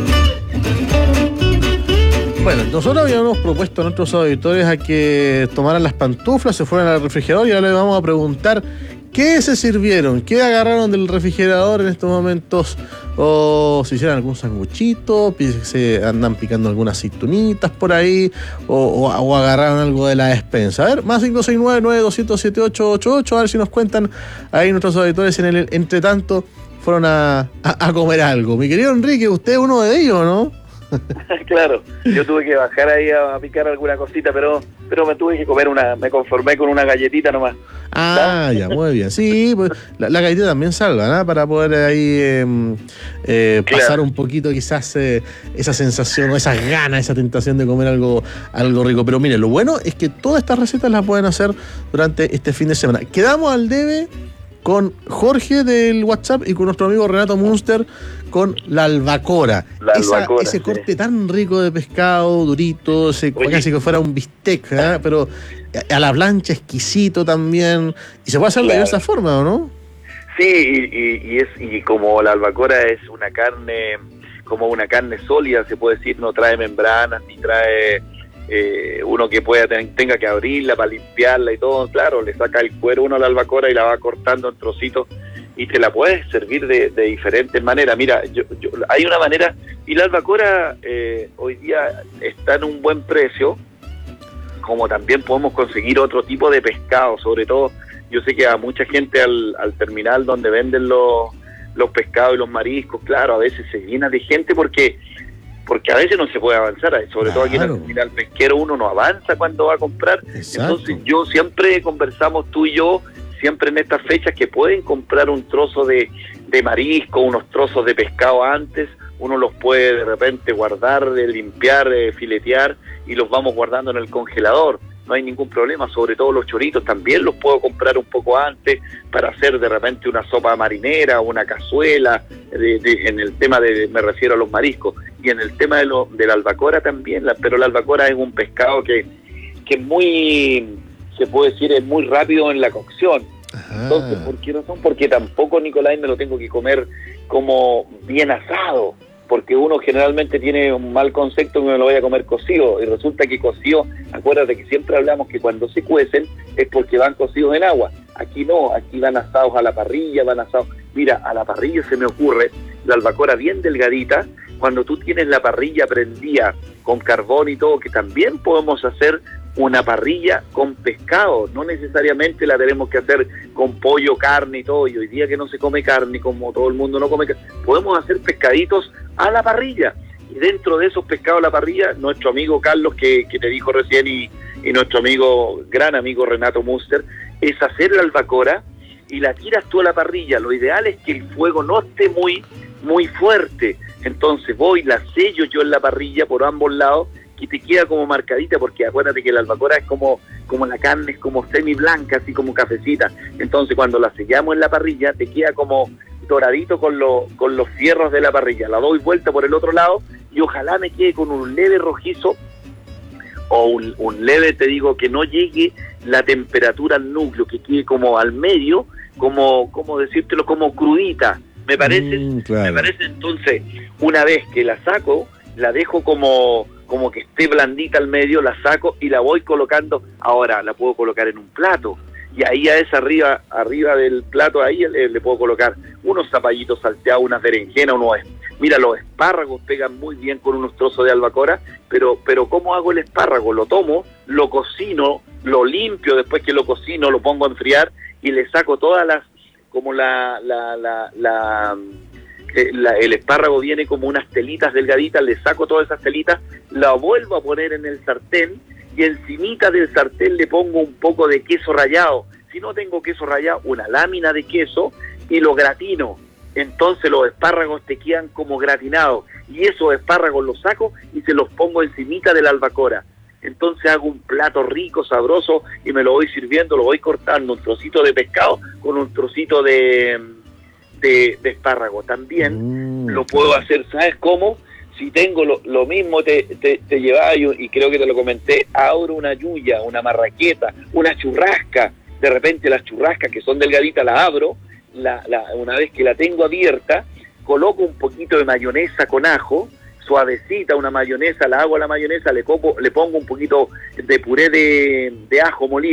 Bueno, nosotros habíamos propuesto a nuestros auditores a que tomaran las pantuflas, se fueran al refrigerador y ahora les vamos a preguntar ¿Qué se sirvieron? ¿Qué agarraron del refrigerador en estos momentos? ¿O se hicieron algún sanguchito? ¿Se andan picando algunas aceitunitas por ahí? ¿O agarraron algo de la despensa? A ver, más 569-9207-888. A ver si nos cuentan ahí nuestros auditores en el entretanto fueron a comer algo. Mi querido Enrique, usted es uno de ellos, ¿no? Claro, yo tuve que bajar ahí a picar alguna cosita, pero me tuve que comer me conformé con una galletita nomás. Ah, ¿no? Ya, muy bien. Sí, pues la galletita también salva, ¿no? Para poder ahí pasar un poquito quizás esa sensación o esas ganas, esa tentación de comer algo rico. Pero mire, lo bueno es que todas estas recetas las pueden hacer durante este fin de semana. Quedamos al debe con Jorge del WhatsApp y con nuestro amigo Renato Munster con la albacora. Ese corte tan rico de pescado, durito, casi que fuera un bistec, ¿eh? Pero a la plancha, exquisito también. Y se puede hacer de esa forma, ¿o no? Sí, y como la albacora es una carne, como una carne sólida, se puede decir, no trae membranas, ni trae uno que tenga que abrirla para limpiarla y todo, claro, le saca el cuero uno a la albacora y la va cortando en trocitos y te la puedes servir de diferentes maneras. Mira, hay una manera, y la albacora hoy día está en un buen precio, como también podemos conseguir otro tipo de pescado, sobre todo, yo sé que a mucha gente al terminal donde venden los pescados y los mariscos, claro, a veces se llena de gente porque a veces no se puede avanzar, sobre todo aquí en el terminal pesquero uno no avanza cuando va a comprar. Exacto. Entonces yo siempre conversamos tú y yo, siempre en estas fechas, que pueden comprar un trozo de marisco, unos trozos de pescado antes, uno los puede de repente guardar, limpiar, filetear y los vamos guardando en el congelador. No hay ningún problema, sobre todo los choritos también los puedo comprar un poco antes para hacer de repente una sopa marinera, una cazuela, en el tema me refiero a los mariscos, y en el tema de la albacora también, pero la albacora es un pescado que es muy, se puede decir, es muy rápido en la cocción. Ajá. Entonces, ¿por qué razón? Porque tampoco, Nicolás, me lo tengo que comer como bien asado, porque uno generalmente tiene un mal concepto que me lo voy a comer cocido, y resulta que cocido, acuérdate que siempre hablamos que cuando se cuecen es porque van cocidos en agua. Aquí no, aquí van asados a la parrilla, van asados. Mira, a la parrilla se me ocurre la albacora bien delgadita, cuando tú tienes la parrilla prendida con carbón y todo, que también podemos hacer una parrilla con pescado, no necesariamente la tenemos que hacer con pollo, carne y todo, y hoy día que no se come carne, como todo el mundo no come carne, podemos hacer pescaditos a la parrilla, y dentro de esos pescados a la parrilla, nuestro amigo Carlos, que te dijo recién, y nuestro gran amigo Renato Munster, es hacer la albacora y la tiras tú a la parrilla. Lo ideal es que el fuego no esté muy fuerte, entonces la sello yo en la parrilla por ambos lados, y te queda como marcadita, porque acuérdate que la albacora es como la carne, es como semi blanca, así como cafecita. Entonces cuando la sellamos en la parrilla te queda como doradito con los fierros de la parrilla. La doy vuelta por el otro lado y ojalá me quede con un leve rojizo o un leve, te digo, que no llegue la temperatura al núcleo, que quede como al medio, como decírtelo, como crudita. Me parece, claro. Me parece. Entonces, una vez que la saco, la dejo como que esté blandita al medio, la saco y la voy colocando. Ahora la puedo colocar en un plato, y ahí a esa arriba del plato, ahí le puedo colocar unos zapallitos salteados, unas berenjenas, mira, los espárragos pegan muy bien con unos trozos de albacora, pero ¿cómo hago el espárrago? Lo tomo, lo cocino, lo limpio, después que lo cocino lo pongo a enfriar y le saco todas las, como el espárrago viene como unas telitas delgaditas, le saco todas esas telitas, la vuelvo a poner en el sartén, y encimita del sartén le pongo un poco de queso rallado. Si no tengo queso rallado, una lámina de queso, y lo gratino. Entonces los espárragos te quedan como gratinados, y esos espárragos los saco y se los pongo encimita de la albacora. Entonces hago un plato rico, sabroso, y me lo voy sirviendo, lo voy cortando, un trocito de pescado con un trocito de espárrago. También lo puedo hacer, ¿sabes cómo? Si tengo lo mismo, te llevaba yo, y creo que te lo comenté, abro una yuya, una marraqueta, una churrasca. De repente las churrascas que son delgaditas las abro, una vez que la tengo abierta, coloco un poquito de mayonesa con ajo, suavecita, una mayonesa, la hago a la mayonesa, le pongo un poquito de puré de ajo molido,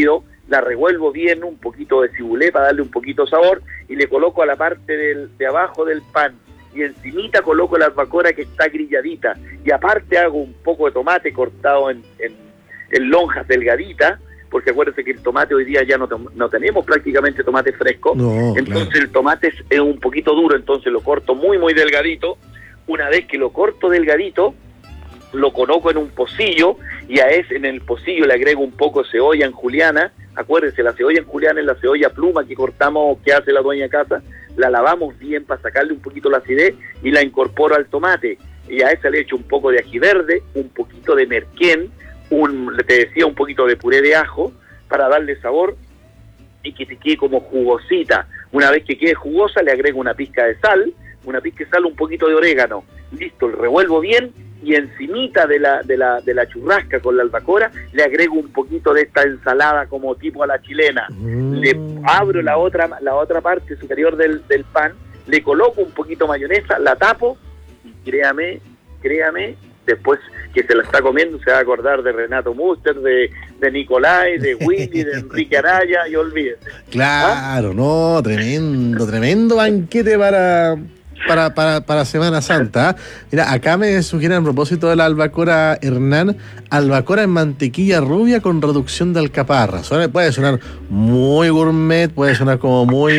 la revuelvo bien, un poquito de cibulé para darle un poquito de sabor, y le coloco a la parte de abajo del pan, y encimita coloco la albacora que está grilladita, y aparte hago un poco de tomate cortado en lonjas delgaditas, porque acuérdense que el tomate hoy día ya no tenemos prácticamente tomate fresco, entonces el tomate es un poquito duro, entonces lo corto muy muy delgadito. Una vez que lo corto delgadito, lo coloco en un pocillo, y en el pocillo le agrego un poco de cebolla en juliana. Acuérdense, la cebolla en juliana es la cebolla pluma que cortamos, que hace la dueña casa, la lavamos bien para sacarle un poquito la acidez y la incorporo al tomate, y a esa le echo un poco de ají verde, un poquito de merquén, te decía, un poquito de puré de ajo para darle sabor y que te quede como jugosita. Una vez que quede jugosa le agrego una pizca de sal, un poquito de orégano, listo, lo revuelvo bien, y encimita de la churrasca con la albacora le agrego un poquito de esta ensalada como tipo a la chilena, le abro la otra parte superior del pan, le coloco un poquito mayonesa, la tapo, y créame, después que se la está comiendo se va a acordar de Renato Muster, de Nicolai, de Willy, de Enrique Araya, y olvídese. Claro, no, tremendo banquete para Semana Santa. Mira, acá me sugieren a propósito de la albacora, Hernán, albacora en mantequilla rubia con reducción de alcaparra. Puede sonar muy gourmet, puede sonar como muy...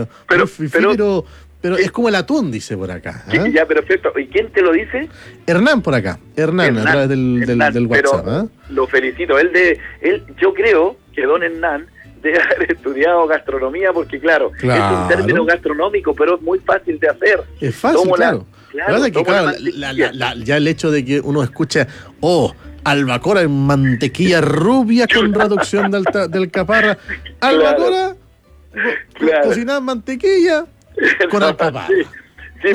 pero es como el atún, dice por acá. Sí, ya, perfecto. ¿Y quién te lo dice? Hernán por acá. Hernán a través del WhatsApp. Pero lo felicito. Yo creo que don Hernán debe haber estudiado gastronomía, porque claro, es un término gastronómico, pero es muy fácil de hacer. Es fácil, claro. Ya el hecho de que uno escucha, albacora en mantequilla rubia con reducción de alcaparra. Albacora, cocinada en mantequilla con alcaparra. Sí,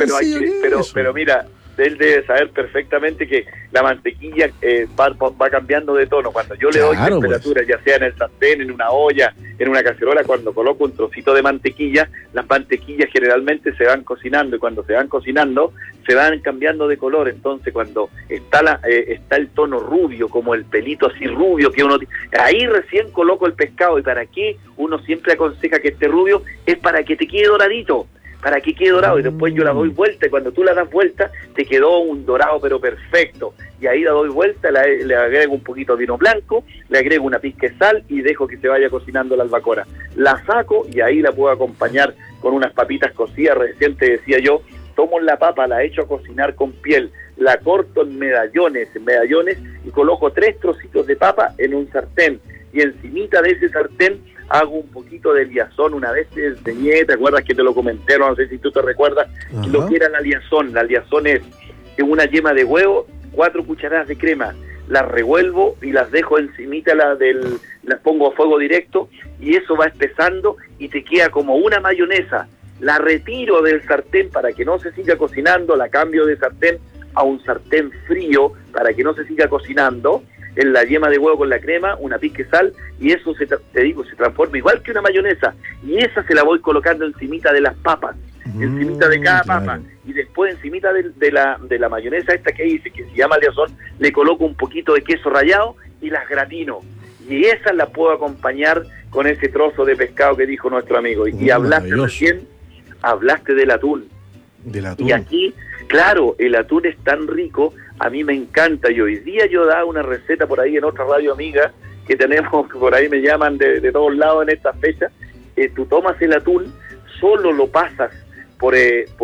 pero mira, él debe saber perfectamente que la mantequilla va cambiando de tono. Cuando yo le doy temperatura, ya sea en el sartén, en una olla, en una cacerola, cuando coloco un trocito de mantequilla, las mantequillas generalmente se van cocinando, y cuando se van cocinando se van cambiando de color. Entonces cuando está el tono rubio, como el pelito así rubio que uno, ahí recién coloco el pescado. ¿Y para qué uno siempre aconseja que esté rubio? Es para que te quede doradito, para que quede dorado, y después yo la doy vuelta, y cuando tú la das vuelta te quedó un dorado pero perfecto, y ahí la doy vuelta, le agrego un poquito de vino blanco, le agrego una pizca de sal y dejo que se vaya cocinando la albacora. La saco y ahí la puedo acompañar con unas papitas cocidas. Recién te decía yo, tomo la papa, la echo a cocinar con piel, la corto en medallones, y coloco 3 trocitos de papa en un sartén, y encimita de ese sartén hago un poquito de liazón. Una vez te enseñé, ¿te acuerdas que te lo comenté? No sé si tú te recuerdas. Lo que era la liazón. La liazón es una yema de huevo, 4 cucharadas de crema, las revuelvo y las dejo encimita las pongo a fuego directo, y eso va espesando y te queda como una mayonesa. La retiro del sartén para que no se siga cocinando, la cambio de sartén a un sartén frío para que no se siga cocinando, en la yema de huevo con la crema, una pizca de sal, y eso se transforma igual que una mayonesa, y esa se la voy colocando encimita de las papas, encimita de cada papa, y después encimita de la mayonesa esta que hice, que se llama liazón, le coloco un poquito de queso rallado y las gratino, y esa la puedo acompañar con ese trozo de pescado que dijo nuestro amigo. Y hablaste recién, del atún. Y aquí, claro, el atún es tan rico, a mí me encanta, y hoy día yo daba una receta por ahí en otra radio amiga que tenemos, que por ahí me llaman de todos lados en esta fecha. Tú tomas el atún, solo lo pasas por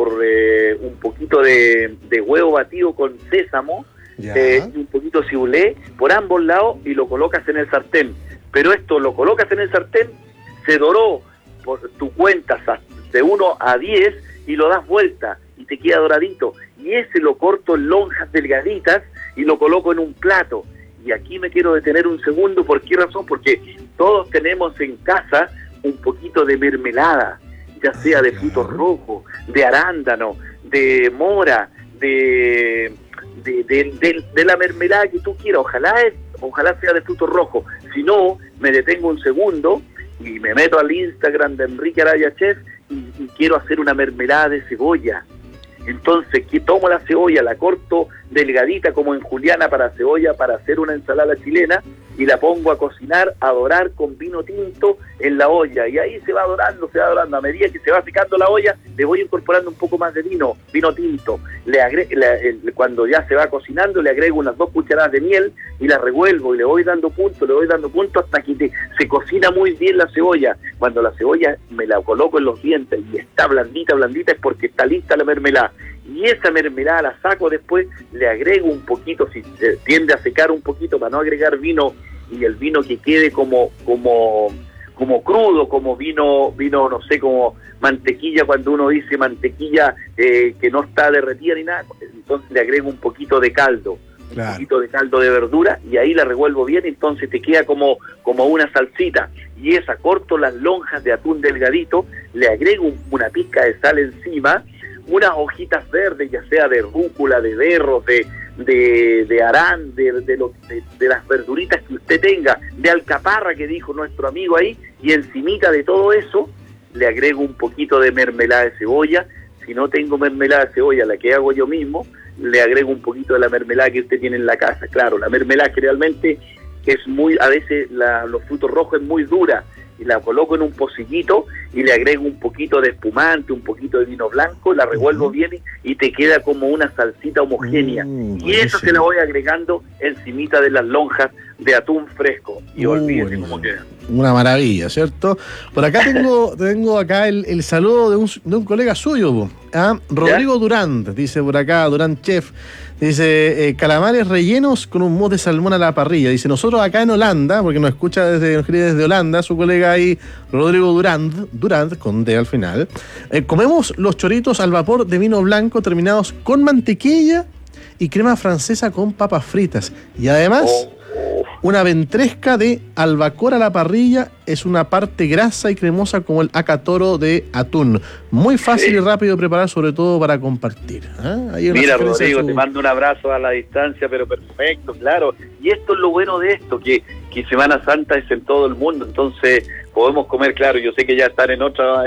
un poquito de huevo batido con sésamo, un poquito de ciulé por ambos lados, y lo colocas en el sartén. Pero esto lo colocas en el sartén, se doró por tu cuenta de 1 a 10 y lo das vuelta y te queda doradito, y ese lo corto en lonjas delgaditas y lo coloco en un plato. Y aquí me quiero detener un segundo. ¿Por qué razón? Porque todos tenemos en casa un poquito de mermelada, ya sea de frutos rojos, de arándano, de mora, de la mermelada que tú quieras. Ojalá sea de frutos rojos. Si no, me detengo un segundo y me meto al Instagram de Enrique Araya Chef y quiero hacer una mermelada de cebolla. Entonces, que tomo la cebolla, la corto delgadita como en juliana para cebolla, para hacer una ensalada chilena, y la pongo a cocinar, a dorar con vino tinto en la olla, y ahí se va dorando, a medida que se va secando la olla, le voy incorporando un poco más de vino tinto, cuando ya se va cocinando, le agrego unas 2 cucharadas de miel, y la revuelvo, y le voy dando punto hasta que se cocina muy bien la cebolla. Cuando la cebolla me la coloco en los dientes, y está blandita, es porque está lista la mermelada, y esa mermelada la saco después, le agrego un poquito, si se tiende a secar un poquito para no agregar vino, y el vino que quede como crudo, como vino, no sé, como mantequilla, cuando uno dice mantequilla que no está derretida ni nada, entonces le agrego un poquito de caldo, un poquito de caldo de verdura, y ahí la revuelvo bien, entonces te queda como una salsita, y esa corto las lonjas de atún delgadito, le agrego una pizca de sal encima, unas hojitas verdes, ya sea de rúcula, de berros, de arán, de las verduritas que usted tenga, de alcaparra que dijo nuestro amigo ahí, y encimita de todo eso le agrego un poquito de mermelada de cebolla. Si no tengo mermelada de cebolla, la que hago yo mismo, le agrego un poquito de la mermelada que usted tiene en la casa. Claro, la mermelada generalmente a veces los frutos rojos es muy dura, y la coloco en un pocillito y le agrego un poquito de espumante, un poquito de vino blanco, la revuelvo bien y te queda como una salsita homogénea. Y eso se la voy agregando encimita de las lonjas de atún fresco. Y olvídate cómo queda. Una maravilla, ¿cierto? Por acá tengo acá el saludo de un colega suyo, Rodrigo Durán, dice por acá, Durán Chef, dice, calamares rellenos con un mousse de salmón a la parrilla. Dice, nosotros acá en Holanda, porque nos escucha desde Holanda, su colega ahí, Rodrigo Durán, con D al final, comemos los choritos al vapor de vino blanco terminados con mantequilla y crema francesa con papas fritas. Y además, una ventresca de albacora a la parrilla, es una parte grasa y cremosa como el acatoro de atún. Muy fácil y rápido de preparar, sobre todo para compartir. Mira, Rodrigo, te mando un abrazo a la distancia, pero perfecto, claro. Y esto es lo bueno de esto, que Semana Santa es en todo el mundo, entonces podemos comer, claro. Yo sé que ya están en otra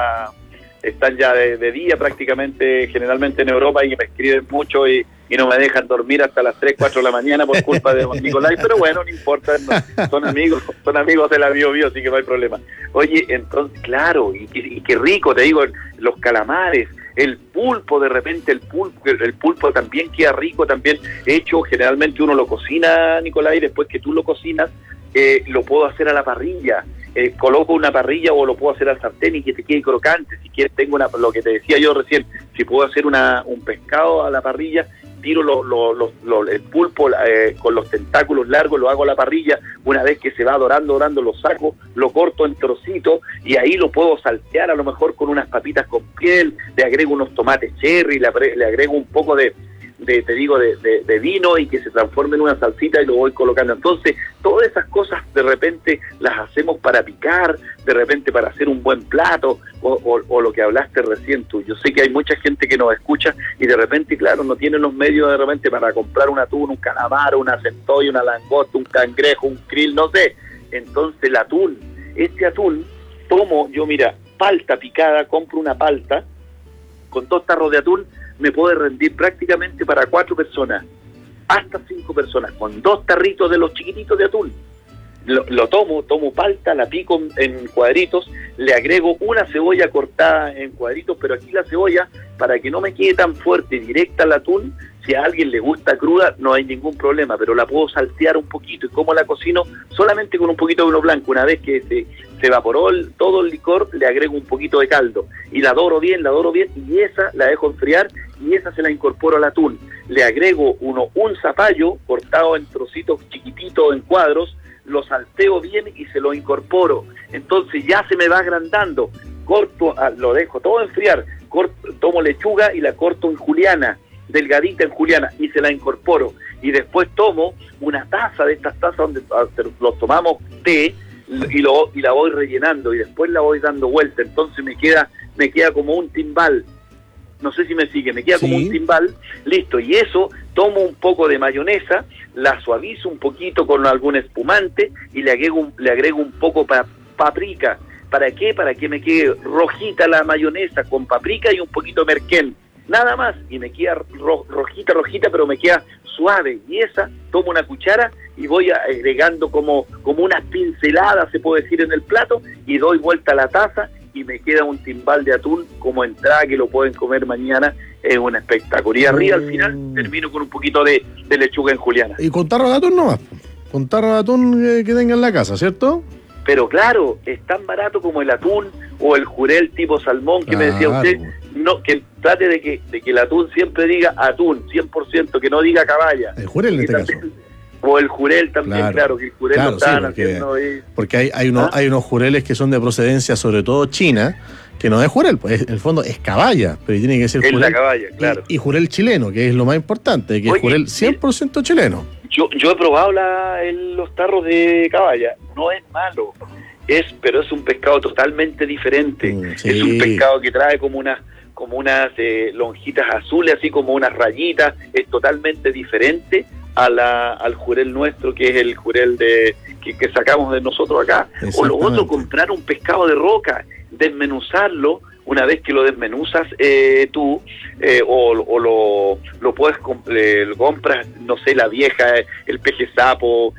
están ya de día prácticamente, generalmente en Europa, y me escriben mucho y no me dejan dormir hasta las 3, 4 de la mañana por culpa de don Nicolás, pero bueno, no importa, son amigos de la Bio Bio, así que no hay problema. Oye, entonces, claro, y qué rico, te digo, los calamares, el pulpo, de repente el pulpo también queda rico, también hecho, generalmente uno lo cocina, Nicolás, y después que tú lo cocinas, lo puedo hacer a la parrilla, coloco una parrilla o lo puedo hacer al sartén y que te quede crocante. Si quieres, tengo lo que te decía yo recién, si puedo hacer un pescado a la parrilla, tiro el pulpo con los tentáculos largos, lo hago a la parrilla, una vez que se va dorando, lo saco, lo corto en trocitos y ahí lo puedo saltear a lo mejor con unas papitas con piel, le agrego unos tomates cherry, le agrego un poco de vino y que se transforme en una salsita y lo voy colocando. Entonces, todas esas cosas de repente las hacemos para picar, de repente para hacer un buen plato, o lo que hablaste recién tú. Yo sé que hay mucha gente que nos escucha y de repente, claro, no tiene los medios de repente para comprar un atún, un calamar, una centolla, una langosta, un cangrejo, un krill, no sé. Entonces, el atún, tomo yo, mira, palta picada, compro una palta, con 2 tarros de atún, me puede rendir prácticamente para 4 personas, hasta 5 personas, con 2 tarritos de los chiquititos de atún. Lo tomo palta, la pico en cuadritos, le agrego una cebolla cortada en cuadritos, pero aquí la cebolla, para que no me quede tan fuerte, directa al atún, si a alguien le gusta cruda, no hay ningún problema, pero la puedo saltear un poquito, y como la cocino solamente con un poquito de vino blanco, una vez que se evaporó todo el licor, le agrego un poquito de caldo, y la doro bien, y esa la dejo enfriar, y esa se la incorporo al atún. Le agrego un zapallo cortado en trocitos chiquititos, en cuadros, lo salteo bien y se lo incorporo. Entonces ya se me va agrandando, lo dejo todo enfriar, tomo lechuga y la corto en juliana, delgadita en juliana, y se la incorporo. Y después tomo una taza de estas tazas donde los tomamos té, y la voy rellenando, y después la voy dando vuelta. Entonces me queda como un timbal. No sé si me sigue, me queda como un timbal, listo, y eso, tomo un poco de mayonesa, la suavizo un poquito con algún espumante y le agrego un poco paprika. ¿Para qué? Para que me quede rojita la mayonesa con paprika y un poquito de merquén. nada más, y me queda rojita, pero me queda suave, y esa tomo una cuchara y voy agregando como unas pinceladas, se puede decir, en el plato, y doy vuelta a la taza y me queda un timbal de atún como entrada que lo pueden comer mañana. Es un espectáculo. Y arriba al final termino con un poquito de lechuga en juliana. Y con tarro de atún nomás, con tarro de atún que tenga en la casa, ¿cierto? Pero claro, es tan barato como el atún o el jurel tipo salmón que me decía usted. No, que trate de que el atún siempre diga atún, 100%, que no diga caballa. El jurel en este caso. O el jurel también, claro, que el jurel lo están haciendo. Porque hay unos jureles que son de procedencia, sobre todo china, que no es jurel, pues en el fondo es caballa, pero tiene que ser jurel. Es la caballa, claro. Y jurel chileno, que es lo más importante, que es jurel 100% chileno. Yo he probado los tarros de caballa, no es malo, pero es un pescado totalmente diferente. Sí. Es un pescado que trae como unas lonjitas azules, así como unas rayitas, es totalmente diferente al jurel nuestro, que es el jurel que sacamos de nosotros acá. O lo otro, comprar un pescado de roca, desmenuzarlo. Una vez que lo desmenuzas tú, o lo puedes lo compras, no sé, la vieja, el peje sapo,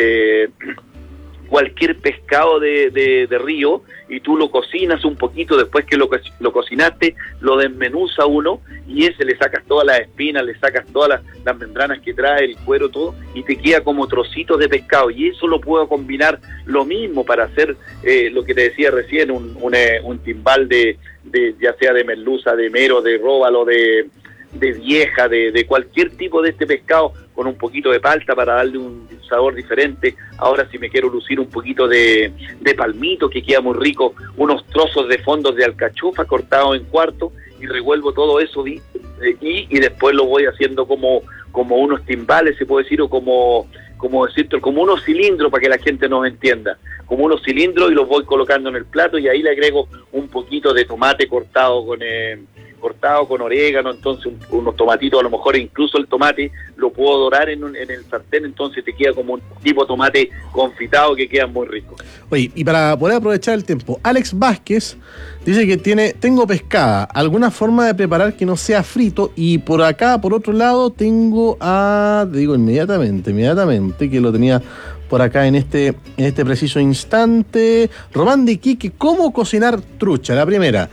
cualquier pescado de río, y tú lo cocinas un poquito. Después que lo cocinaste, lo desmenuza uno, y ese le sacas todas las espinas, le sacas todas las membranas que trae, el cuero, todo, y te queda como trocitos de pescado. Y eso lo puedo combinar lo mismo para hacer lo que te decía recién, un timbal de ya sea de merluza, de mero, de róbalo, de vieja, de cualquier tipo de este pescado, con un poquito de palta para darle un sabor diferente. Ahora, si me quiero lucir, un poquito de palmito, que queda muy rico, unos trozos de fondos de alcachofa cortados en cuartos, y revuelvo todo eso y después lo voy haciendo como unos timbales, se puede decir, o como unos cilindros, para que la gente nos entienda, como unos cilindros, y los voy colocando en el plato, y ahí le agrego un poquito de tomate cortado con orégano, entonces unos tomatitos, a lo mejor incluso el tomate lo puedo dorar en el sartén, entonces te queda como un tipo tomate confitado que queda muy rico. Oye, y para poder aprovechar el tiempo, Alex Vázquez dice que tengo pescada, alguna forma de preparar que no sea frito, y por acá, por otro lado, tengo te digo inmediatamente, que lo tenía por acá en este preciso instante, Román de Iquique. ¿Cómo cocinar trucha? La primera,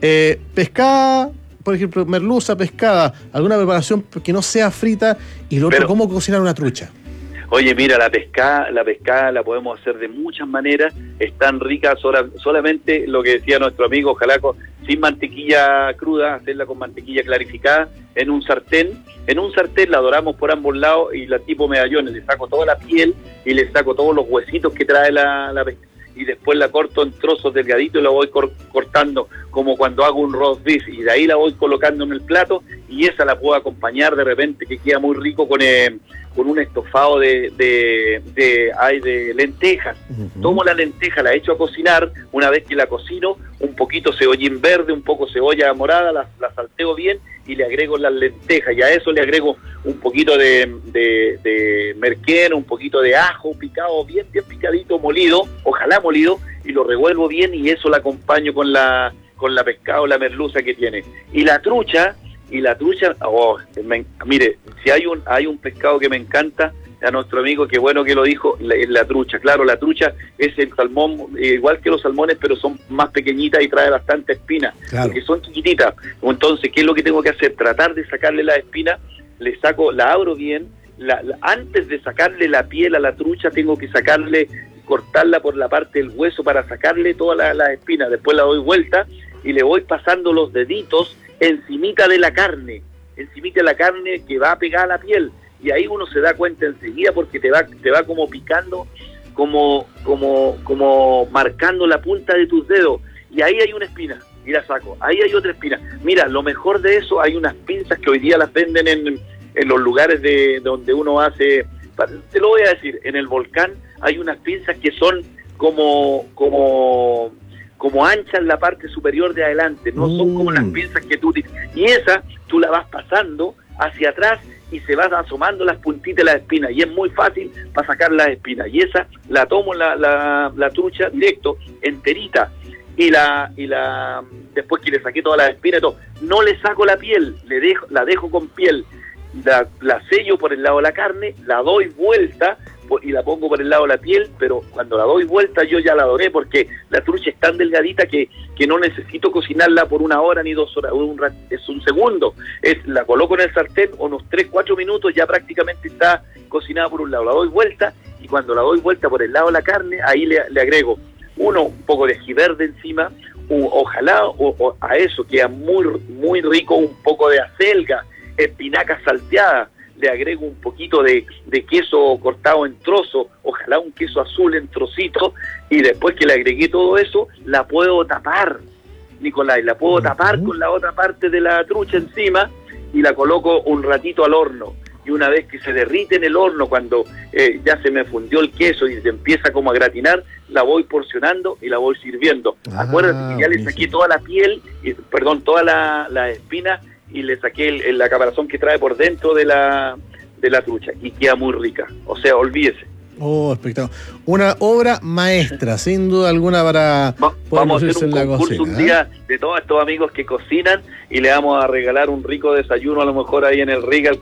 pescada, por ejemplo, merluza, pescada, alguna preparación que no sea frita, y lo otro, ¿cómo cocinar una trucha? Oye, mira, la pescada la podemos hacer de muchas maneras, es tan rica, solamente lo que decía nuestro amigo Jalaco, sin mantequilla cruda, hacerla con mantequilla clarificada, en un sartén la doramos por ambos lados, y la tipo medallones, le saco toda la piel y le saco todos los huesitos que trae la pescada, y después la corto en trozos delgaditos y la voy cortando como cuando hago un roast beef, y de ahí la voy colocando en el plato, y esa la puedo acompañar de repente, que queda muy rico con un estofado de lentejas. Tomo la lenteja, la echo a cocinar, una vez que la cocino, un poquito cebollín verde, un poco cebolla morada, la salteo bien, y le agrego las lentejas, y a eso le agrego un poquito de merquén, un poquito de ajo picado, bien picadito, molido, ojalá molido, y lo revuelvo bien, y eso la acompaño con la pescada o la merluza que tiene. Y la trucha, mire, si hay un pescado que me encanta, a nuestro amigo, que bueno que lo dijo, la trucha. Claro, la trucha es el salmón, igual que los salmones, pero son más pequeñitas y trae bastante espina, claro, porque son chiquititas. Entonces, ¿qué es lo que tengo que hacer? Tratar de sacarle la espina, la abro bien, antes de sacarle la piel a la trucha, tengo que cortarla por la parte del hueso para sacarle toda la espina. Después la doy vuelta y le voy pasando los deditos encimita de la carne que va a pegar a la piel. Y ahí uno se da cuenta enseguida, porque te va como picando, como marcando la punta de tus dedos. Y ahí hay una espina, y la saco. Ahí hay otra espina. Mira, lo mejor de eso, hay unas pinzas que hoy día las venden en los lugares donde uno hace... Te lo voy a decir, en el volcán hay unas pinzas que son como anchas en la parte superior de adelante, no son como las pinzas que tú... Y esa, tú la vas pasando hacia atrás, y se van asomando las puntitas de las espinas, y es muy fácil para sacar las espinas. Y esa la tomo la trucha directo, enterita, y después que le saqué todas las espinas y todo, no le saco la piel, la dejo con piel, la sello por el lado de la carne, la doy vuelta y la pongo por el lado de la piel, pero cuando la doy vuelta yo ya la doré, porque la trucha es tan delgadita que no necesito cocinarla por 1 hora ni 2 horas, es un segundo, la coloco en el sartén, unos 3-4 minutos, ya prácticamente está cocinada por un lado, la doy vuelta, y cuando la doy vuelta por el lado de la carne, ahí le agrego un poco de ají verde encima, ojalá a eso queda muy, muy rico, un poco de acelga, espinaca salteada, le agrego un poquito de queso cortado en trozos, ojalá un queso azul en trocitos, y después que le agregué todo eso, la puedo tapar, Nicolai, la puedo tapar con la otra parte de la trucha encima, y la coloco un ratito al horno. Y una vez que se derrite en el horno, cuando ya se me fundió el queso y se empieza como a gratinar, la voy porcionando y la voy sirviendo. Acuérdate que ya le saqué toda la piel, toda la espina, y le saqué la caparazón que trae por dentro de la trucha, y queda muy rica. O sea, olvídese. Oh, espectacular. Una obra maestra, sin duda alguna, para vamos a hacer un concurso un día de todos estos amigos que cocinan, y le vamos a regalar un rico desayuno, a lo mejor ahí en el Regal,